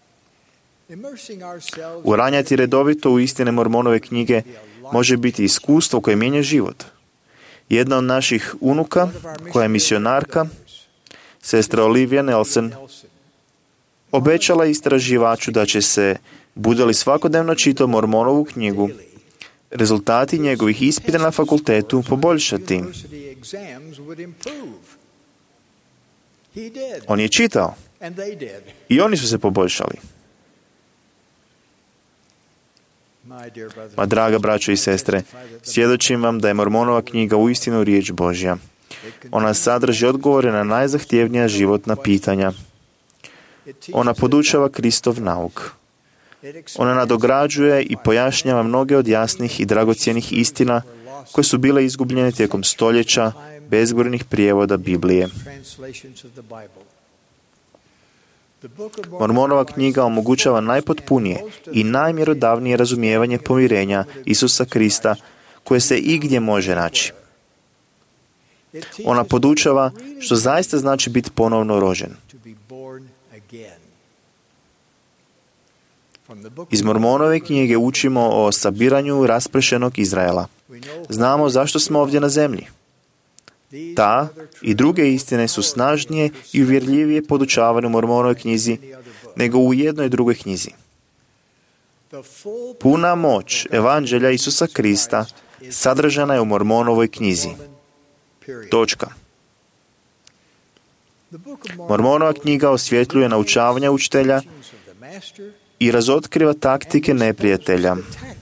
Uranjati redovito u istine Mormonove knjige može biti iskustvo koje mijenja život. Jedna od naših unuka, koja je misionarka, sestra Olivia Nelson, obećala istraživaču da će se, bude li svakodnevno čitao Mormonovu knjigu, rezultati njegovih ispita na fakultetu poboljšati. On je čitao i oni su se poboljšali. Ma draga braćo i sestre, svjedočim vam da je Mormonova knjiga uistinu riječ Božja. Ona sadrži odgovore na najzahtjevnija životna pitanja. Ona podučava Kristov nauk. Ona nadograđuje i pojašnjava mnoge od jasnih i dragocjenih istina koje su bile izgubljene tijekom stoljeća bezbrojnih prijevoda Biblije. Mormonova knjiga omogućava najpotpunije i najmjerodavnije razumijevanje pomirenja Isusa Krista koje se igdje može naći. Ona podučava što zaista znači biti ponovno rođen. Iz Mormonove knjige učimo o sabiranju raspršenog Izraela. Znamo zašto smo ovdje na zemlji. Ta i druge istine su snažnije i uvjerljivije podučavane u Mormonovoj knjizi nego u jednoj drugoj knjizi. Puna moć evanđelja Isusa Krista sadržana je u Mormonovoj knjizi. Točka. Mormonova knjiga osvjetljuje naučavanja učitelja i razotkriva taktike neprijatelja.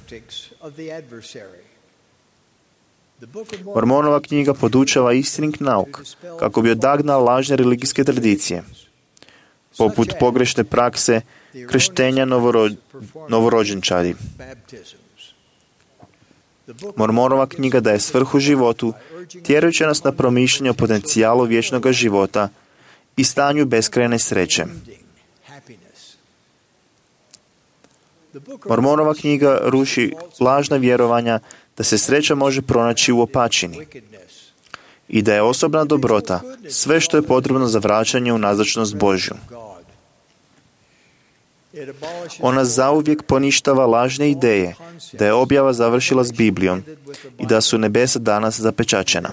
Mormonova knjiga podučava istinit nauk kako bi odagnala lažne religijske tradicije, poput pogrešne prakse krštenja novorođenčadi. Mormonova knjiga daje svrhu životu, tjerajući nas na promišljanje o potencijalu vječnog života i stanju beskrajne sreće. Mormonova knjiga ruši lažna vjerovanja da se sreća može pronaći u opačini i da je osobna dobrota sve što je potrebno za vraćanje u nazočnost Božju. Ona zauvijek poništava lažne ideje da je objava završila s Biblijom i da su nebesa danas zapečaćena.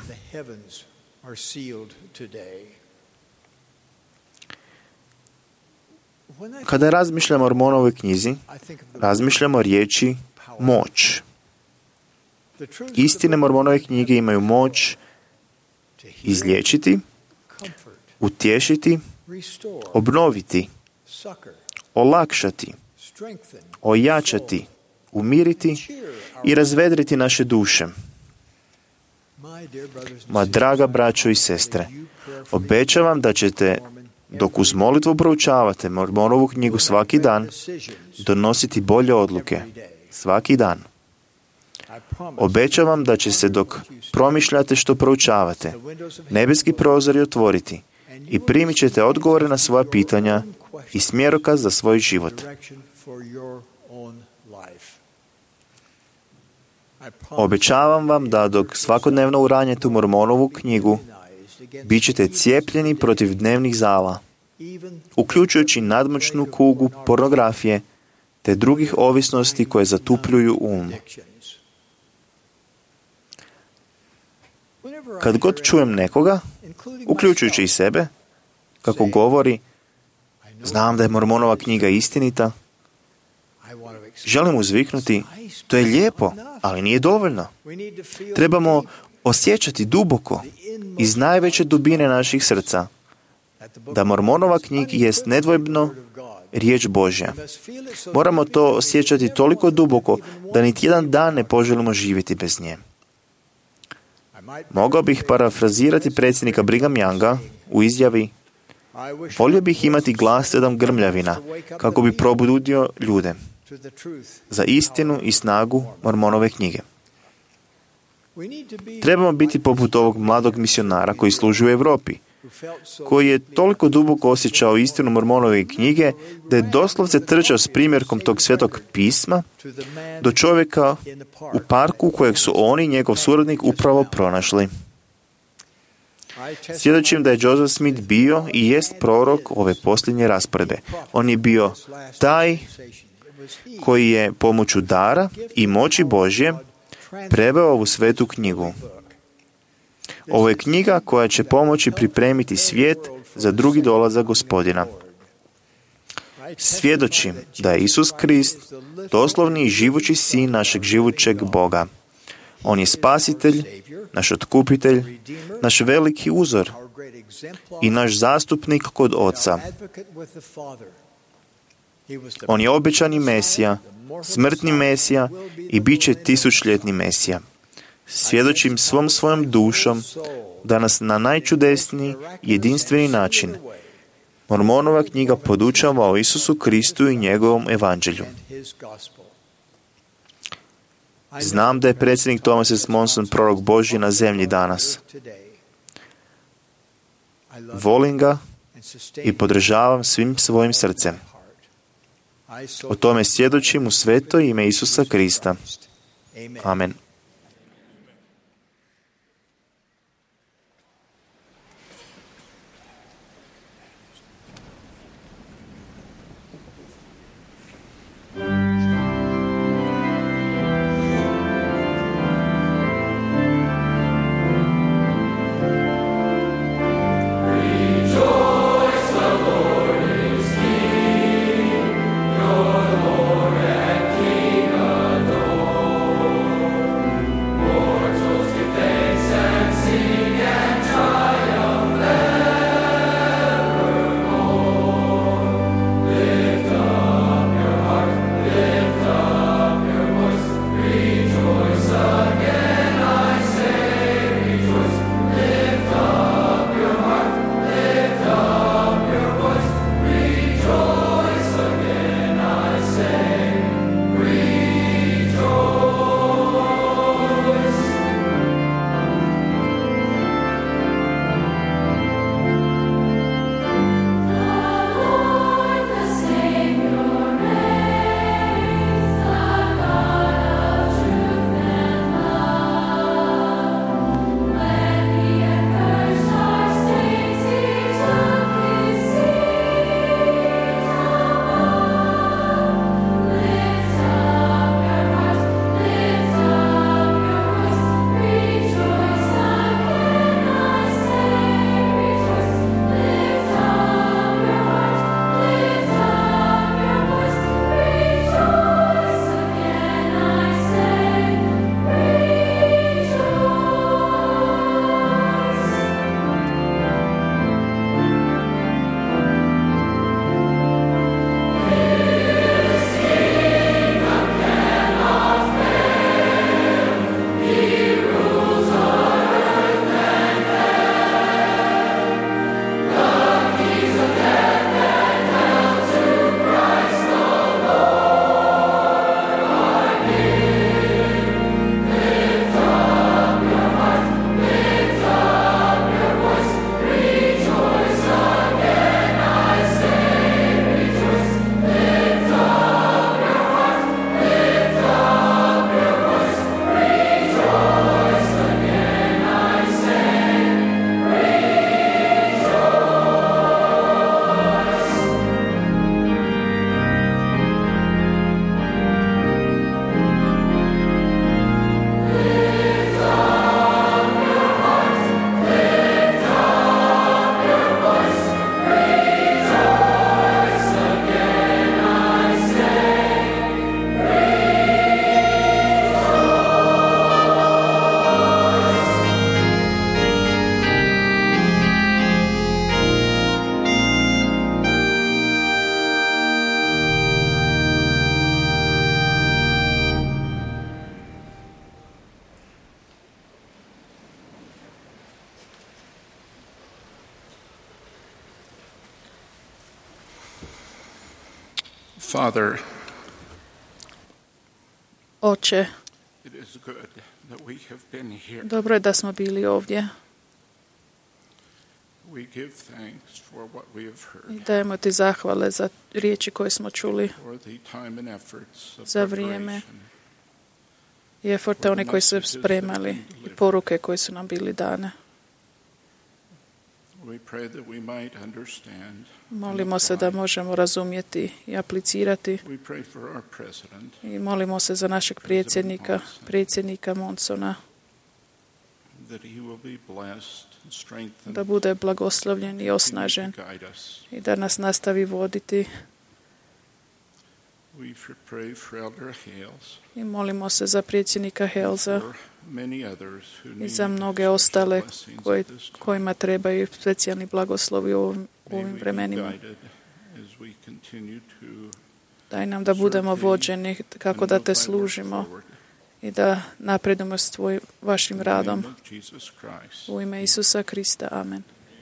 Kada razmišljamo o Mormonovoj knjizi, razmišljamo o riječi moć. Istine Mormonove knjige imaju moć izliječiti, utješiti, obnoviti, olakšati, ojačati, umiriti i razvedriti naše duše. Ma draga braćo i sestre, obećavam da ćete, dok uz molitvu proučavate Mormonovu knjigu svaki dan, donositi bolje odluke svaki dan. Obećavam da će se, dok promišljate što proučavate, nebeski prozori otvoriti i primit ćete odgovore na svoja pitanja i smjerokaz za svoj život. Obećavam vam da dok svakodnevno uranjete u Mormonovu knjigu, bit ćete cijepljeni protiv dnevnih zala, uključujući nadmoćnu kugu pornografije te drugih ovisnosti koje zatupljuju um. Kad god čujem nekoga, uključujući i sebe, kako govori, znam da je Mormonova knjiga istinita, želim uzviknuti, to je lijepo, ali nije dovoljno. Trebamo osjećati duboko, iz najveće dubine naših srca, da Mormonova knjiga jest nedvojbno riječ Božja. Moramo to osjećati toliko duboko da niti jedan dan ne poželimo živjeti bez nje. Mogao bih parafrazirati predsjednika Brigham Younga u izjavi: volio bih imati glas 7 grmljavina kako bi probudio ljude za istinu i snagu Mormonove knjige. Trebamo biti poput ovog mladog misionara koji služi u Europi, koji je toliko duboko osjećao istinu Mormonove knjige da je doslovce trčao s primjerkom tog svetog pisma do čovjeka u parku kojeg su oni i njegov suradnik upravo pronašli. Svjedočim da je Joseph Smith bio i jest prorok ove posljednje rasporede. On je bio taj koji je pomoću dara i moći Božje preveo ovu svetu knjigu. Ovo je knjiga koja će pomoći pripremiti svijet za drugi dolazak Gospodina. Svjedočim da je Isus Krist doslovni i živući sin našeg živućeg Boga. On je spasitelj, naš otkupitelj, naš veliki uzor i naš zastupnik kod Oca. On je obećani Mesija, smrtni Mesija i bit će tisućljetni Mesija. Svjedočim svom svojom dušom da nas na najčudesniji, jedinstveni način Mormonova knjiga podučava o Isusu Kristu i njegovom evanđelju. Znam da je predsjednik Thomas S. Monson prorok Božji na zemlji danas. Volim ga i podržavam svim svojim srcem. O tome svjedočim u sveto ime Isusa Krista. Amen. Father, Oče, Dobro je da smo bili ovdje. I dajemo ti zahvale za riječi koje smo čuli, za vrijeme i eforte one koji su spremali i poruke koje su nam bili dane. Molimo se da možemo razumjeti i aplicirati. I molimo se za našeg predsjednika Monsona, da bude blagoslovljen i osnažen i da nas nastavi voditi. I molimo se za predsjednika Halesa i za mnoge ostale kojima trebaju specijalni blagoslovi u ovim vremenima. Daj nam da budemo vođeni kako da te služimo i da napredujemo s vašim radom. U ime Isusa Krista. Amen.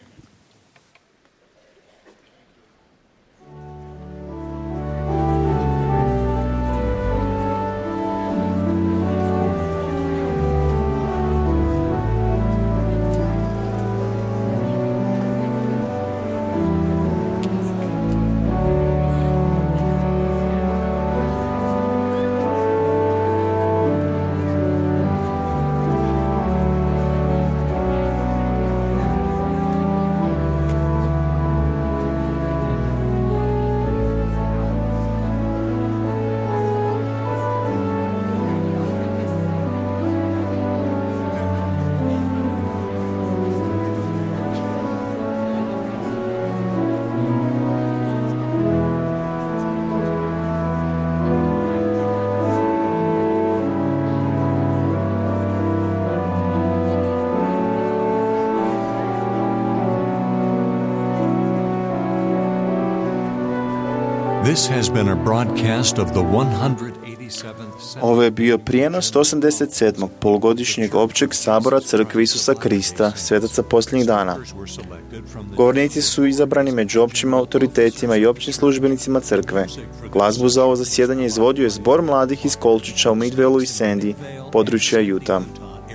This has been a broadcast of the 187th. Ovo je bio prijenos 187. polugodišnjeg općeg sabora Crkve Isusa Krista, svetaca posljednjih dana. Govornici su izabrani među općim autoritetima i općim službenicima crkve. Glazbu za ovo zasjedanje izvodio je zbor mladih iz Kolčića u Midvaleu i Sandy, područja Utah.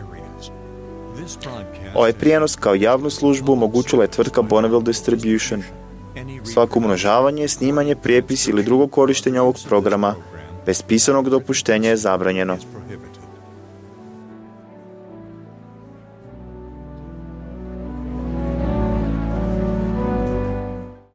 Ovaj prijenos kao javnu službu omogućila je tvrtka Bonneville Distribution. Svako umnožavanje, snimanje, prijepis ili drugo korištenje ovog programa bez pisanog dopuštenja je zabranjeno.